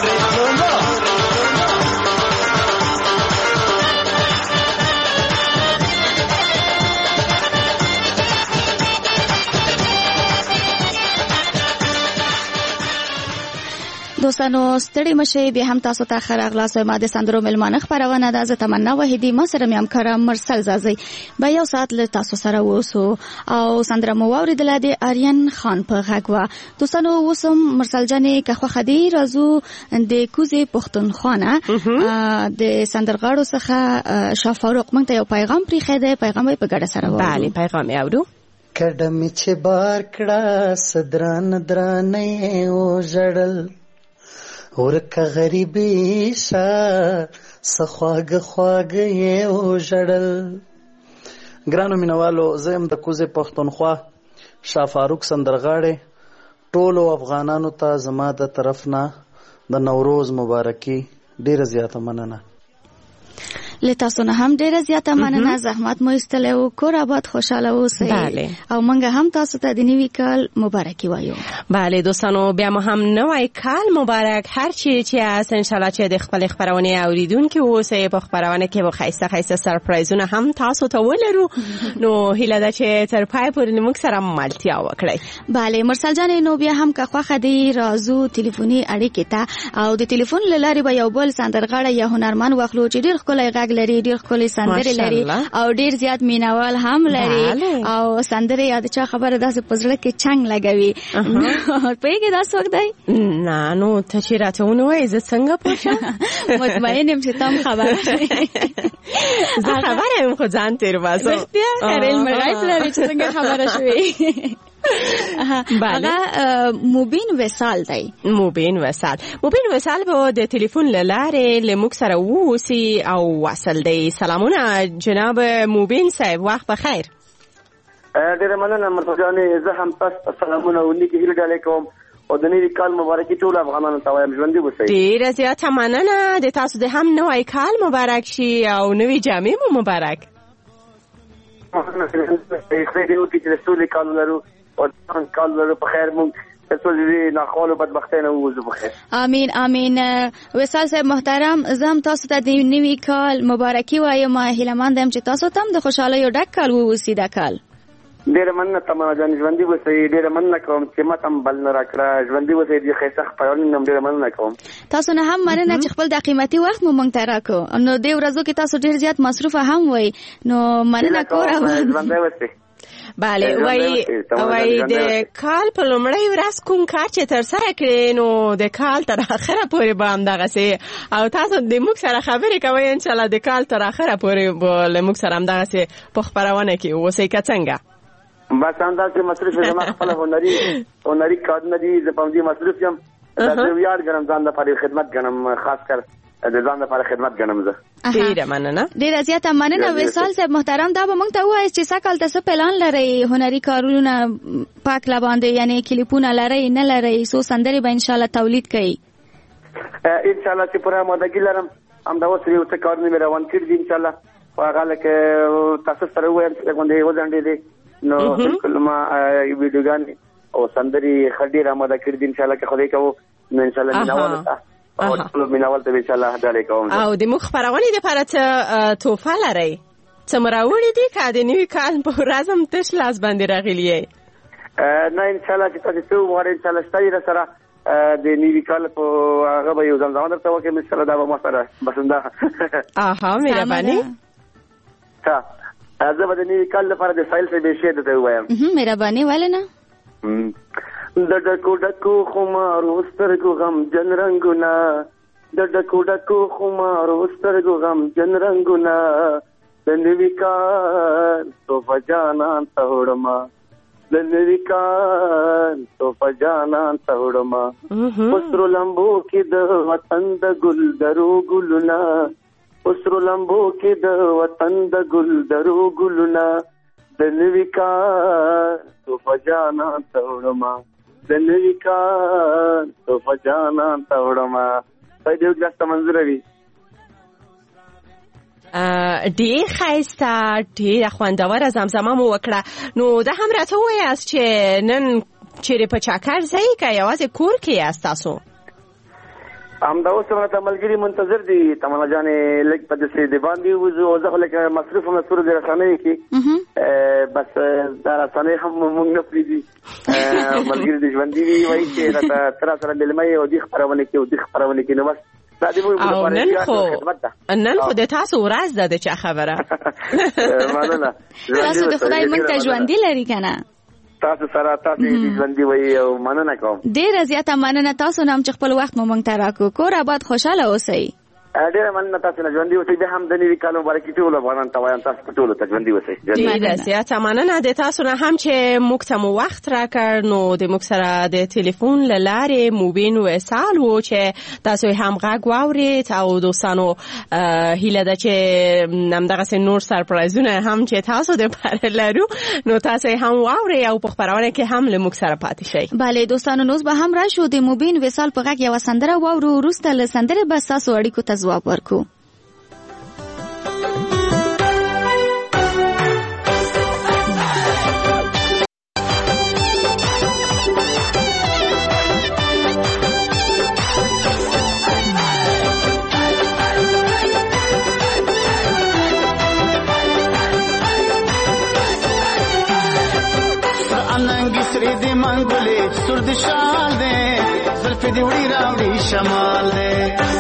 P: دوستانو ستړي مشه به هم تاسو ته خراغلاس ما د سندرو ملمانه خبرونه ده. زه تمنا وحیدی ما سره مې همکار مرسل زازی به یو ساعت له تاسو سره ووسو او سندره مو واوریدله د آریان خان په غږ وه. دوستانو اوس هم مرسل جانې که خوښه دی راځو د کوزې پښتونخوا نه د سندرغاړو څخه شاه فاروق موږ ته یو پیغام پرېښی دی. پیغام یې په ګډه سره واورو.
R: بله پیغام یې اورو.
U: کډه مې چې بار کړه صدران درانې وژړل ورکه غریبی شا سخواږه خواږه یې وژړل. ګرانو مینوالو زه یم د کوزې پښتونخوا شاه فاروق سندرغاړی. ټولو افغانانو ته زما د طرف نه د نوروز مبارکي ډیره زیاته مننه.
P: له تاسو نه هم ډیره زیاته مننه. زحمت مو ایستلی و، کور آباد خوشحاله اوسئ او موږ هم تاسو ته د نوي کال مبارکي وایو.
R: بله دوستانو بیا مو هم نوی کال مبارک. هر چی چې هست انشاءالله چې د خپل خبرونه اوریدونکي اوسئ. په خبرونه کې به ښایسته سرپرایزونه هم تاسو ته ولرو. نو هیله ده چې تر پای پورې موږ سره ملتیا وکړئ.
P: بله مرسل جانې نو بیا هم که خوښه دی راځو تلیفوني اړیکې ته او د تلیفون له لارې به یو بل سندرغاړی یا هنرمند واخلو چې ډېر ښکلی غږ لري، ډېر ښکلې سندرې لري او ډېر زیات مینوال هم لري او سندرې یا د چا خبره داسې په زړه کې چنګ لګوي. پوهېږې دا څوک دی؟
R: نه نو ته چې راته ونوایې زه څنګه پوه شم؟
P: مطمئن یم چې ته هم خبره شوې.
R: زه خبره یم خو ځان تېر باسم.
P: رښتیا خیر علم غیب لري چې څنګه خبره شوې. هغه مبین وصال دی.
R: مبین وصال به د تلیفون له لارې له موږ سره ووسي او وصل دی. سلامونه جناب مبین صاحب، وخت بخیر.
V: ډېره مننه مرسل جانې. زه هم تاسو سلامونه او نیکې هیلې ډالۍ کوم او د نوي کال مبارکي ټولو افغانانو ته وایم ژوندي اوسئ.
R: ډېره زیاته مننه. د تاسو د هم نوی کال مبارک شي او نوي جامې مو مبارک.
V: خدای دې وکړي چې د سولې کال ولرو او کال ولرو په خیر مونږ ټول ناخوالو بدبختۍ نه ووځو په خیر.
P: امین. وصال صاحب محترم، زه هم تاسو ته د نوي کال مبارکي وایم. هیلهمند یم چې تاسو ته هم د خوشحالیو ډک کال ووسي دا کال.
V: ډېره مننه تمنا جان، ژوندي اوسئ. ډېره مننه کوم چې ما ته هم بل نه راکړه. ژوندي اوسئ. دې ښایسته خپرونې هم ډېره مننه کوم.
P: تاسو نه هم مننه چې خپل د قیمتي وخت مو موږ ته راکړو. نو دې ورځو کې تاسو ډېر زیات مصروفه هم وئ، نو مننه کوم.
V: ژوندی اوسئ.
R: بله وای د کال په لومړۍ ورځ کوم کار چې تر سره کړې نو د کال تر اخره پورې به همدغسې او تاسو د موږ سره خبرې کوئ انشاءالله د کال تر اخره پورې به له موږ سره همدغسې په خپرونه کې اوسئ که څنګه؟
V: بس همداسې مصروف یم. زما خپله هنري کارونه دي، زه په همدې مصروف یم دا ویاړ ګڼم ځان لپاره خدمت ګڼم خاص کر د ځان لپاره خدمت ګڼم زه
P: ډیره مننه ډیره زیاته مننه وصال صاحب محترم دا به موږ ته وایي چې سکل تاسو پلان لري هنري کارونه پاک لا باندې یعنی کلیپونه لري نه لري سو سندري به ان شاء الله تولید کړي
V: ان شاء الله چې پوره مودګی لرم هم دا اوس یو څه کارونه مې روان کړي دي ان شاء الله هغه لکه تاسو سره وایم چې باندې وځنډې دي نو بالکل ما ویډیوګان او سندري خډي را مده کړی دي ان شاء الله که خدای کوو نو ان شاء الله میناوال او ټول میناوال ته ان شاء الله ډالې کوم
R: او د مخ خبرونه لپاره ته توفه لري څه مراوړي دي که د نیوي کال په ورځم تش لاس باندې راغلی
V: نه ان شاء الله چې تاسو ته وغواړئ ان شاء الله ستاسو سره د نیوي کال په هغه به یو ځل ځان درته وکړم ان شاء الله دا به ما سره بسنده
R: مهرباني
V: زه به د نیوي کال لپاره د سایل څخه به شی درته ووایم
P: مهرباني ولنه
V: د ډکو ډکو خمارو سترګو غم جن رنگونه د ډکو ډکو خمارو سترګو غم جن رنگونه د نیوي کال توفه جانان ته وړمه د نیوي کال توفه جانان ته وړمه وسرو لمبو کې د وطن د ګل درو ګلونه وسرو لمبو کې د وطن د ګل درو ګلونه د نیوي کال توفه جانان ته وړمه د نیوي کال توفه جانان ته وړمه په دې ګلسته منظور وي
R: ډیر ښایسته ډیره خوندوره زمزمه مو وکړه نو دا هم راته ووایاست چې نن چیرې په چکر ځئ که یوازې کور کې یاست تاسو
V: همدا اوس راته ملګري منتظر دي تمنا جانې لږ په داسې د باندې وځو او زه خو لکه مصروف هم سور د رسنیو کې بس دا رسنۍ هم موږ نه پرېږدي ملګري د ژوندي وي وایي چې راته ته راسره مېلمه یې او دې خپرونه کې او دې خپرونه کې نو بس
R: او نن خو د تاسو ورځ ده د چا خبره
P: تاسو د خدای موږ ته ژوندي لري کنه
V: تاسو سره تاسو ژوندي وي او مننه کوم
P: ډیره زیاته مننه تاسو نام چې خپل وخت مو موږ ته راکو کور آباد خوشاله اوسئ
V: ډیره مننه تاسو نه ژوندي اوسئ به هم د نیوي کال مبارکي ټول افغانان ته وایم تاسو ټول ته ژوندي اوسئ
R: ډیره زیاته مننه د تاسو نه هم چې موږ ته مو وخت راکړ نو د موږ سره د ټلیفون له لارې موبین وصال و چې تاسو هم غږ واورئ او دوستانو هیله ده چې همدغسې نور سرپرایزونه هم چې تاسو دپاره لرو نو تاسو هم واورئ او په خپرونه کې هم له موږ سره پاتې شئ
P: بله دوستانو نوز به هم راشو د موبین وصال په غږ یوه سندره واورو وروسته له سندرې به ستاسو اړیکو ته ځواب ورکو
Q: سری دی منګولې سر دی شال دی زلف دی وړي راوړي شمال دی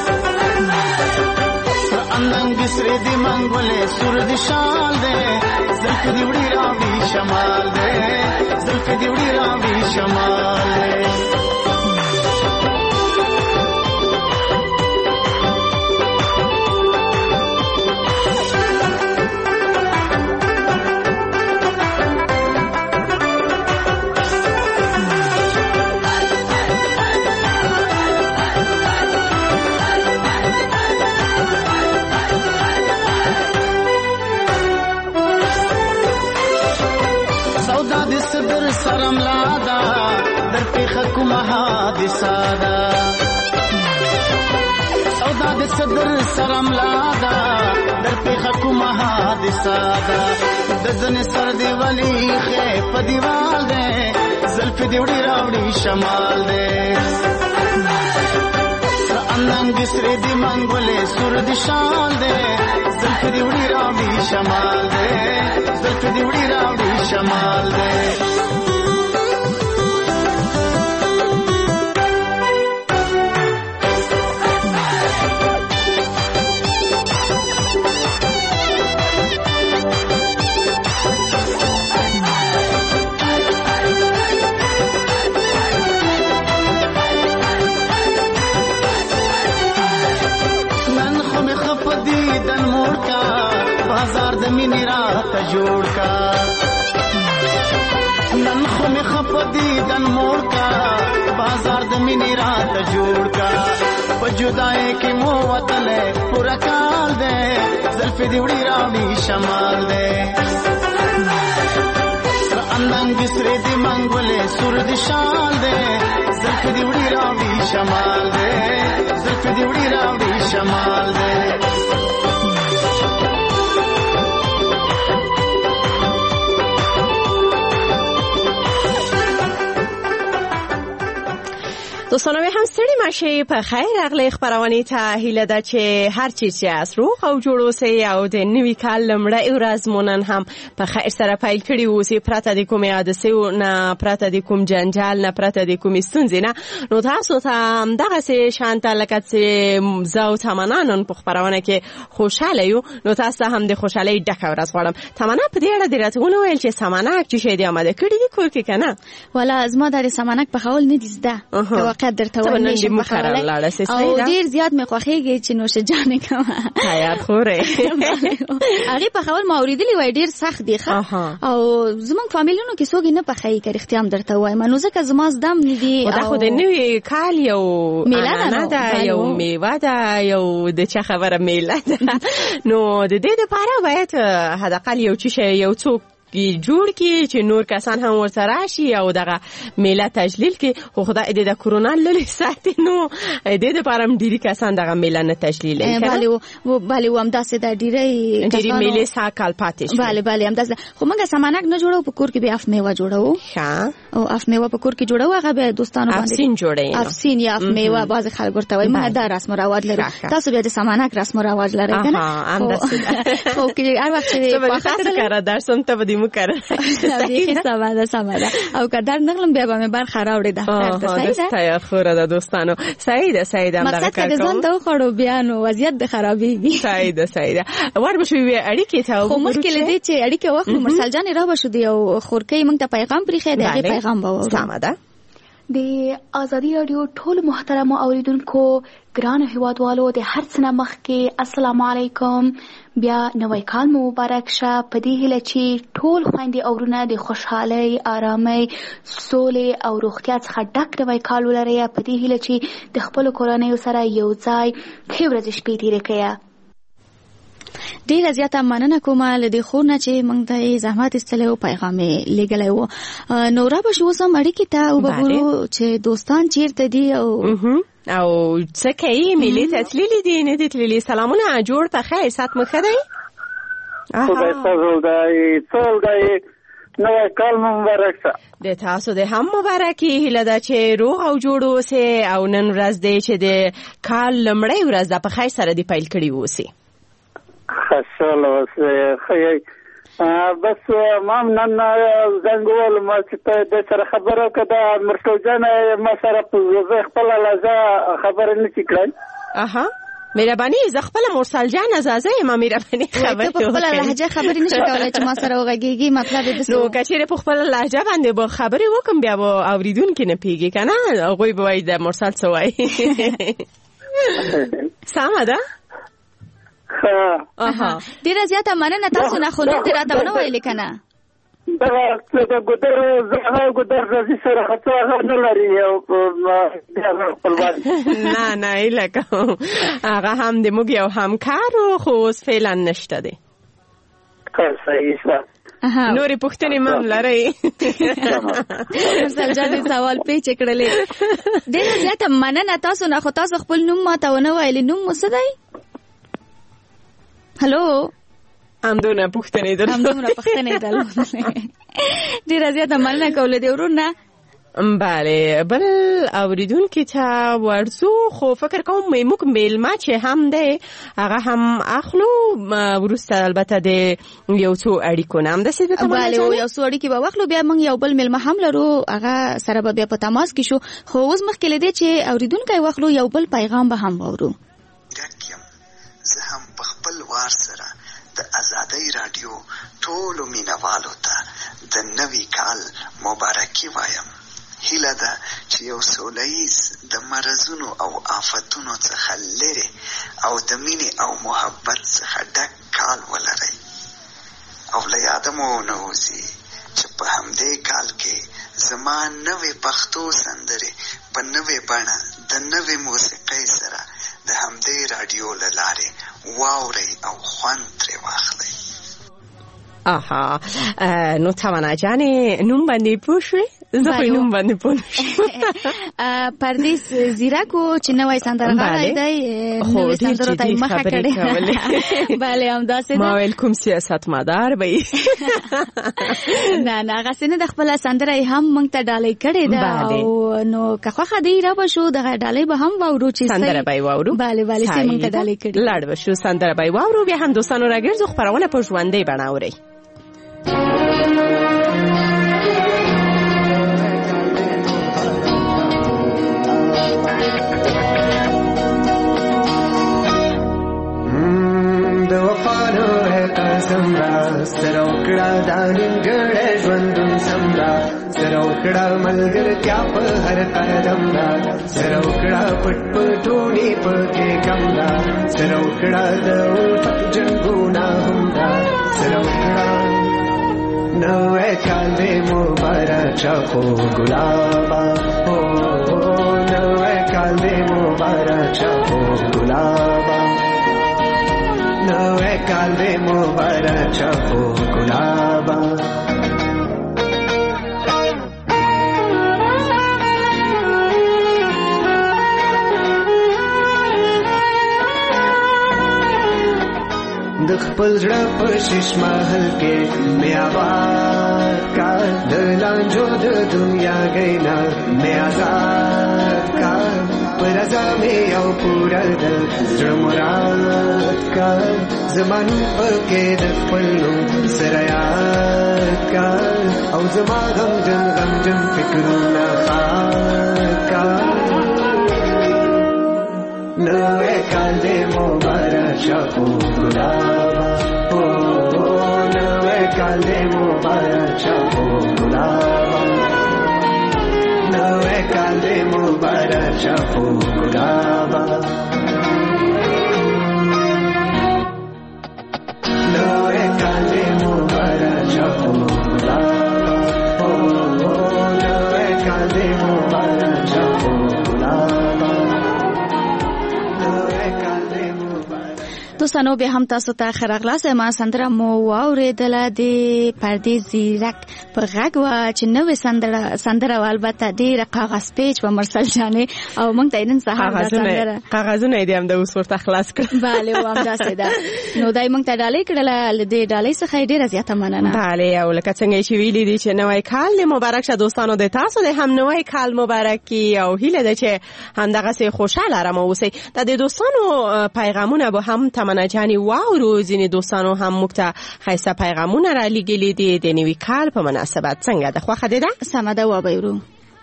Q: اننګ سری دی منګولې سر دی شال دی زلف دی وړي راوړي شمال دی زلف دی وړي راوړي شمال دی سرم لادا در پیخ کومه د ساده سودا د صدر سرم لادا در پیخ کومه د ساده د زن سر دی ولی خې په دیوال دی زلف دی وړي راوړي شمال دی اننګ سری دی منګولې سر دی شال دی زلف دی وړي راوړي شمال دی زلف دی وړي راوړي شمال دی بازار د مینې راته جوړ کا نن خو مې خپ په دیدن موړ کا بازار د مینې راته جوړ کا په جدای کې مو وتلې پورا کال دې زلفې دې وړي راوړي شمال دې اندنګ سره دې منګولې سور دې شال دې زلفې دې وړي راوړي شمال دې زلفې دې وړي راوړي شمال دې
R: دوستانو هم ستړي ماشي په خیر راغلی خبرونه ته هیله ده چې هر چیز چې از روغ او جوړ اوسئ او د نوي کال لمړی ورځ مونن هم په خیر سره پیل کړي اوسئ پرته د کومې حادثې نه پرته د کوم جنجال نه پرته د کومې ستونزې نه نو تاسو ته همدغسې شانته لکه چې زه او تمنا نن په خبرونه کې خوشحاله یو نو تاسو ته هم د خوشحالۍ ډکه ورځ غواړم تمنا په دې اړه دې راته وویل چې سمانک چې شی دې آماده کړي دي کور کې که نه
P: والا زما د سمانک پخول نه دي زده درته وایي نشم پخولی او ډیر زیات مې خوښیږي چې نوش جان کوم
R: تیار خوره
P: هغه پخول ما اوریدلی وای ډیر سخت دی او زمونږ فامیلونو کې څوک نه پخای کوي اختیام درته وای نو ځکه زما زدم ندي
R: او خو د نوې کال یو میله ده یو میوه ده یو د چا خبره میله ده نو د دې لپاره باید حداقل یو یو څوک جوړ کی چې نور کسان هم ورسره شي او دغه میله تجلیل کی خو خدای دې د کرونا للی ساتي نو دې د پارم ډیری کسان دغه میله نه تجلیل کړي
P: بله و هم داسې د ډیری
R: میله ساکال پاتې شي
P: بله هم داسې خو موږ سمانک نه جوړو په کور کې به اف میوه جوړو
R: ښه
P: او اف میوه په کور کې جوړو هغه به دوستانو باندې
R: افسین جوړي
P: افسین یا اف میوه باز خلک ورته وایي موږ دا رسم رواج لرو تاسو بیا د سمانک رسم رواج لرئ کنه
R: هم داسې
P: خو کې هر وخت چې
R: په خاطر کار درسم ته بدی مو کار
P: سماده او کدر نغلم بیا به بر خراوړي دفتر ته
R: سایده خوره د دوستانو سایده هم دغه کار کوم
P: مقصد ځان ته خړو بیا نو وضعیت د خرابېږي
R: سایده ور بشوي اړیکې ته
P: خو مشکل دي چې اړیکې وخت مرسل جان را بشو دی او خورکې موږ ته پیغام پرې دی هغه پیغام به
R: سماده
B: د ازادي رادیو ټول محترم اوریدونکو ګران هیوادوالو د هر څه نه مخکې السلام علیکم بیا نوی کال مبارک شه په دې هیله چې ټول خویندې او ورونه د خوشحالۍ آرامۍ سولې او روغتیا څخه ډک نوی کال ولرئ په دې هیله چې د خپلو کورنیو سره یو ځای ښې ورځې شپې تېرې کړئ
P: ډیره زیاته مننه کومه له دې خور نه چې موږ ته زحمت ایستلی او پیغام یې لیږلی و نو را به شو اوس هم اړیکې ته وګورو چې دوستان چیرته دي او
R: څه کوي میلې ته تللي دي نه دي تللي سلامونه جوړ په خیر سات مو ښه دی
S: خدای ستاسو نوی کال مبارک شه
R: د تاسو د هم مبارکي هیله ده چې روغ او جوړ اوسئ او نن ورځ دی چې د کال لومړۍ ورځ ده په خیر سره دې پیل کړي اوسئ
S: خوشحاله اوسئ بس ما نن زنګ وویلم چې ته د سره خبره وکړه د مرسل جان ما سره په خپله لحظه خبره نشي کړی
R: مهرباني زه خپله مرسل جان ازازه یم مهرباني خبرې
P: په خپله لهجه خبرې نشي کولی چې ما سره وغږېږي مطلب یې
R: نو که چېرې په خپله لهجه باندې به خبرې وکړم بیا به اورېدونکي نه پوهېږي که نه هغوی به وایي د مرسل څه وایي سمه ده
P: ډیره زیاته مننه تاسو نه خو نور دې راته ونه ویلې که نه
S: د ګودر راځي سره خطا نه لري
R: نه ایله کوم هغه هم د موږ یو همکار خو اوس فعلا نشته دی نورې پوښتنې هم لرئ
P: مرسل جان سوال پیچې کړلې ډیره زیاته مننه تاسو نه خو تاسو خپل نوم ماته ونه ویلې نوم مو څه دی هلو
R: همدونه پوښتنې
P: درلودلې ډېره زیاته مننه کوله دې ورونه
R: بله بل اوریدونکي ته ورځو خو فکر کوم موږ میلمه چې هم دی هغه هم اخلو وروسته البته د یو څو اړیکو نه همداسې ده
P: بله یو څو اړیکې به واخلو بیا موږ یو بل میلمه هم لرو هغه سره به بیا په تماس کې شو خو اوس مخکې له دې چې اوریدونکی واخلو یو بل پیغام به هم واورو
D: زه هم په خپل وار سره د ازادۍ راډیو ټولو مینوالو ته د نوي کال مبارکي وایم هیله ده چې یو سولیز د مرضونو او آفتونو څخه لرې او د مینې او محبت څخه ډک کال ولرئ او له یاده مو نه وځي چې په همدې کال کې زما نوې پښتو سندرې په نوې بڼه د نوې موسیقۍ سره د همدې راډیو له لارې واورئ او خوند ترې واخلئ.
R: آها نو تمنا جانې نوم باندې پوه شوې؟ زه په نوم باندې پوه نشوم.
P: پردیس زیرکو چې نوی سندرغاړی دی نوې سندرو ته یې مخه کړې. بله همداسې ده.
R: ما ویل کوم سیاستمدار به یې.
P: نه هغسې نه ده، خپله سندره یې هم موږ ته ډالۍ کړې ده او نو که خوښه دی را به شو دغه ډالۍ به هم واورو چې
R: سندره به یې واورو.
P: بله صحیح موږ ته ډالۍ کړې.
R: لاړ به شو سندره به یې واورو. بیا هم دوستانو راګرځو خپرونه په ژوندۍ بڼه اورئ.
C: سره وکړه دا نیمګړی ژوندون سم ده، سره وکړه ملګرتیا په هر قدم ده، سره وکړه پټ پټونې پکې کم ده، سره وکړه د الفت جنګونه هم ده، سره وکړه نوی کال دې مبارک شو ګلابه، نوی کال دې مبارک شو ګلابه، نوی کال دې مبارک شو ګلابه. د خپل زړه په شیش محل کې مې آباد کا، د لانجو د دنیا غینا مې آزاد کا، پر ازا مې یو پورا د زړه مراد کا، زمان پکې د خپل نوم سره یاد کا، او زما غمجن فکرونه خاک کا. نوی کال دې مبارک شو ګلابه، نوی کال دې مبارک شو ګلابه، نوی کال دې مبارک شو ګلابه، نوی کال دې مبارک شو ګلابه، نوی کال دې مبارک شو ګلابه.
P: دوستانو بیا هم تاسو ته ښه راغلاست. ما سندره مو واورېدله د پردیس زیرک په غږ وه چې نوې سندره وه، البته ډېره کاغذ پیچ وه مرسل جانې، او موږ ته یې نن سهار دا سندره
R: کاغذونه یې دې همدا اوس ورته خلاص کړل.
P: بله همداسې ده. نو دا یې موږ ته ډالۍ کړله، له دې ډالۍ څخه یې ډېره زیاته مننه.
R: بله او لکه څنګه یې چې ویلي دي چې نوی کال دې مبارک شه دوستانو، د تاسو د هم نوی کال مبارک کي، او هیله ده چې همدغسې خوشحاله ارامه اوسئ. د دې دوستانو پیغامونه به هم تمنا جانې واورو. ځینې دوستانو هم موږ ته ښایسته پیغامونه را لیږلي دي د نوي کال په مناسبت. څنګه ده خوښه دې ده؟
P: سمه ده وبیرو.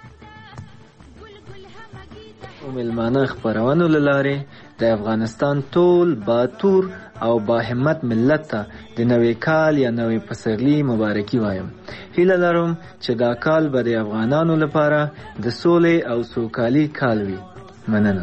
E: مېلمانه خپرونو له لارې د افغانستان ټول باتور او باهمت ملت ته د نوي کال یا نوي پسرلي مبارکي وایم. هیله لرم چې دا کال به د افغانانو لپاره د سولې او سوکالي کال وي. مننه.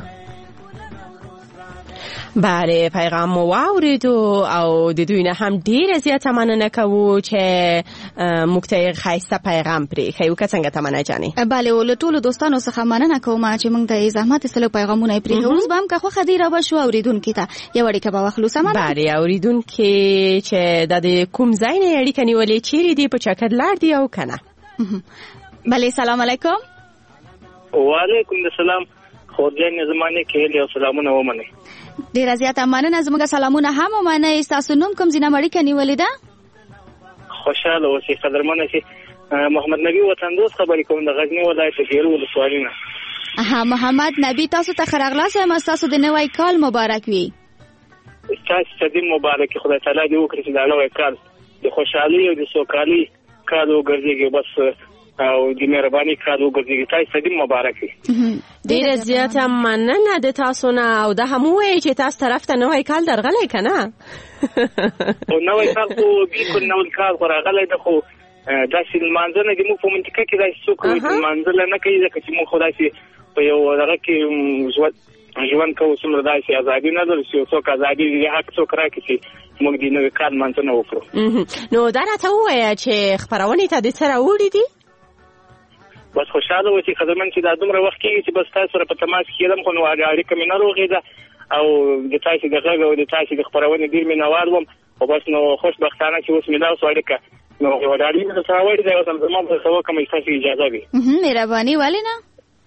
R: بله پیغام مو واوریدو او د دوی نه هم ډیره زیاته مننه کوو چې موږ ته ښایسته پیغام پرېښی. که څنګه تمنا جانې؟
P: بله له ټولو دوستانو څخه مننه کوم چې موږ ته زحمت ایستلو پیغامونه یې پرېښي. اوس به هم که خوښه دی راوبه شو اورېدونکي ته یو اړیکه به واخلو. سمه ده؟
R: بله اورېدونکي چې د کوم ځای نه اړیکه نیولې، چیرې دي، په چکر لاړ دي او که نه؟
P: بله سلام علیکم.
W: وعلیکم السلام. خورجانې زمانې کې هیلې او سلامونه ومنئ.
P: ډېره زیاته مننه. زموږ سلامونه هم ومنئ. ستاسو نوم کوم ځای نه اړیکه نیولې ده؟
W: خوشحاله اوسئ قدرمنه چې محمد نبي وطن دوست خبرې کوم د غزني ولایت د ډېرو ولسوالۍ نه.
P: محمد نبي تاسو ته ښه راغلاست وایم. ستاسو د نوی کال مبارک وي.
W: ستاسو ته دې مبارک خدای تعالی دې وکړي چې دا نوی کال د خوشحالۍ او د سوکالۍ کال وګرځېږي، بس او د مهرباني کال وګرځېږي. تاسو ته مبارک وي.
R: ډېره زیاته مننه د تاسو نه. او دا هم ووایئ چې تاسو طرف ته نوی کال درغلی که نه؟
W: او نوی کال خو بالکل نوی کال خو راغلی ده، خو داسې لمانځنه د موږ په منطقه کې داسې څوک لمانځله نه کوي، ځکه چې موږ خو داسې په یو دغه کې ژوند کوو څومره داسې ازادي نه لرو چې څوک ازادي دي حق څوک راکړي چې موږ د نوي کال لمانځنه وکړو.
R: نو دا راته ووایه چې خپرونې ته دې څه راوړي دي؟
W: بس خوشحاله اوسئ خدمن چې دا دومره وخت کېږي چې بس تاسو سره په تماس کې یم، خو نو اړیکه مې نه روغېده او د تاسو د غږ او د تاسو د خپرونې ډېر مینهوال وم، خو بس نو خوشبختانه چې اوس مې دا اوس اړیکه نو یوه ډاډي مې درته راوړې ده، اوس هم زما به څه وکړم چې تاسو اجازه وي.
P: مهرباني ولې نه؟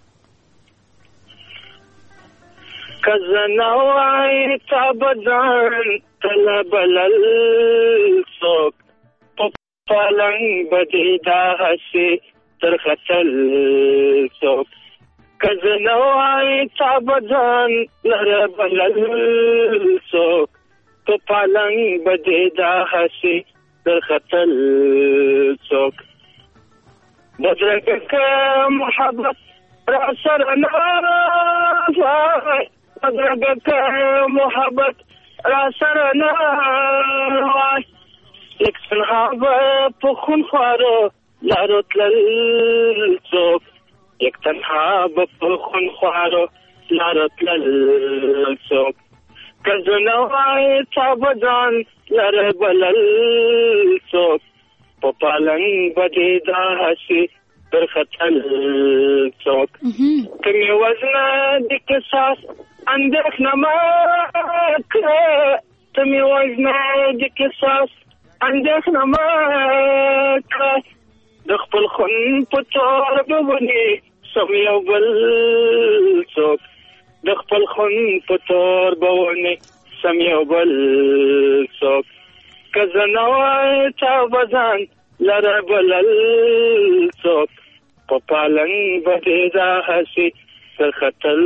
W: که زه نه وای تا به ځان تله بلل څوک په پالنګ به دې داسې ترختل څوک، که زه نه وای تا به ځان لره بلل څوک په پالنګ به دې داسې ترختل څوک، بدرګه که محبت را سره نه وای، بدرګه که محبت را سره نه وای، لږ تنها به په خونخوارو لارو تلل څوک، یک تنها به په خونخوارو لارو تلل څوک، که زه نه وای تا به ځان لره بلل څوک په پالنګ به دې داسې ترختل څوک، که مې وزنه د قصاص اندېښنه مه کړه، ته مې وزنه د قصاص اندېښنه مه کړه، د خپل خون په تور به ونې سم یو بل څوک، د خپل خون په تور به ونې سم یو بل څوک، که زه نه وای تا به ځان لره بلل څوک په پالنګ به دې داسې ترختل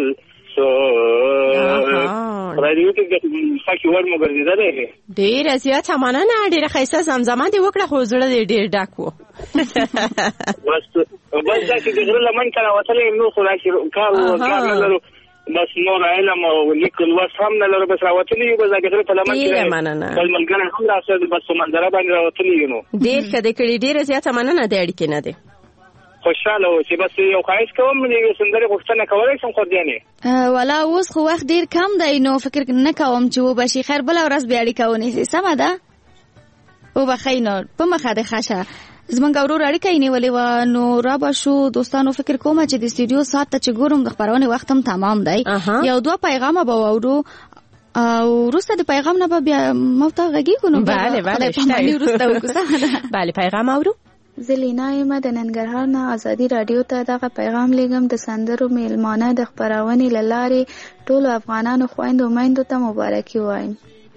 W: څوک. خدای دې وکړي پاکې ور مو ګرځېدلی دی.
R: ډېره زیاته مننه، ډېره ښایسته زمزمه دې وکړه، خو زړه دې ډېر ډک و.
W: بس داسې د زړه له منځه راوتلی یم، نور خو داسې کار نه لرو، بس نور علم او لیک لوست هم نه لرو، بس راوتلي یو، بس د زړه په لمن کې بل ملګری هم راسره بس په منظره باندې راوتلي یو. نو
R: ډېر ښه دې کړي، ډېره زیاته مننه، د اړیکې نه دی.
W: خوشحاله اوسئ. بس یو خواهش کوم د یوې سندرې غوښتنه کولی شم خوردیانې؟
P: والا اوس خو وخت ډېر کم دی، نو فکر نه کوم چې وبشي. خیر بله ورځ بیا اړیکه ونیسئ، سمه ده؟ وبخئ نو په مخه دې ښه شه. زمونږ ورور اړیکه یې نیولې وه، نو رابه شو. دوستانو فکر کوم چې د سټوډیو ساعت ته چې ګورم د خپرونې وخت هم تمام دی. یو دوه پیغامه به واورو او وروسته د پیغام نه به بیا موږ ته غږیږو. نو
R: بله پیغام اورو.
B: زه لینا یم د ننګرهار نه ازادي راډیو ته دغه پیغام لیږم. د سندرو میلمانه د خپرونې له لارې ټولو افغانانو خویندو میندو ته مبارکي وایم.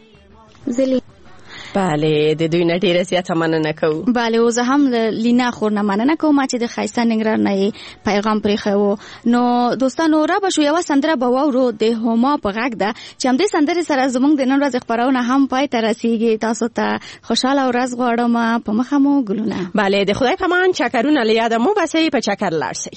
R: بله د دوی نه ډېره زیاته مننه کوو.
P: بله او زه هم لینا خور نه مننه کوم چې د ښایسته ننګرهار نه پیغام پرېښی و. نو دوستانو رابه شو یوه سندره به واورو د هما په غږ ده چې همدې سندرې سره زموږ د نن ورځې خپرونه هم پای ته رسیږي. تاسو ته خوشحاله ورځ غواړم. په مخه مو ګلونه.
R: بله د خدای په امان، چکرونه له یاده مو باسئ، په چکر لاړ شئ.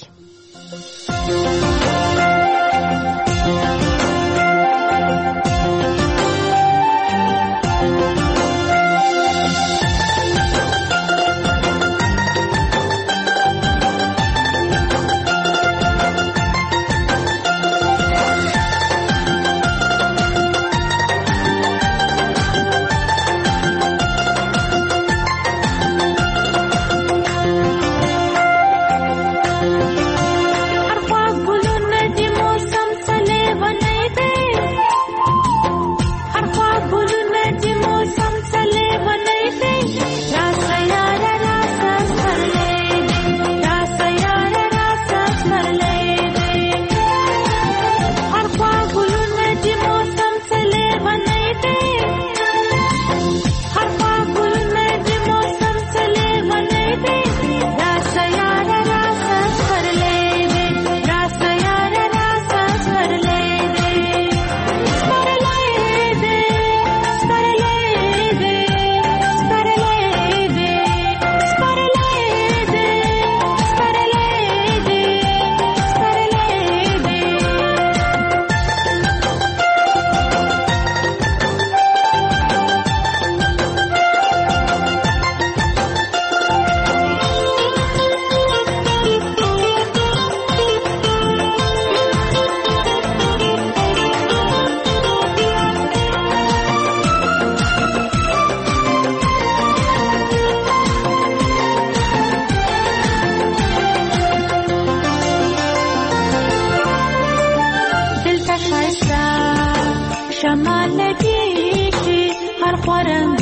Q: ګلونه شمال لګي هر خورنګ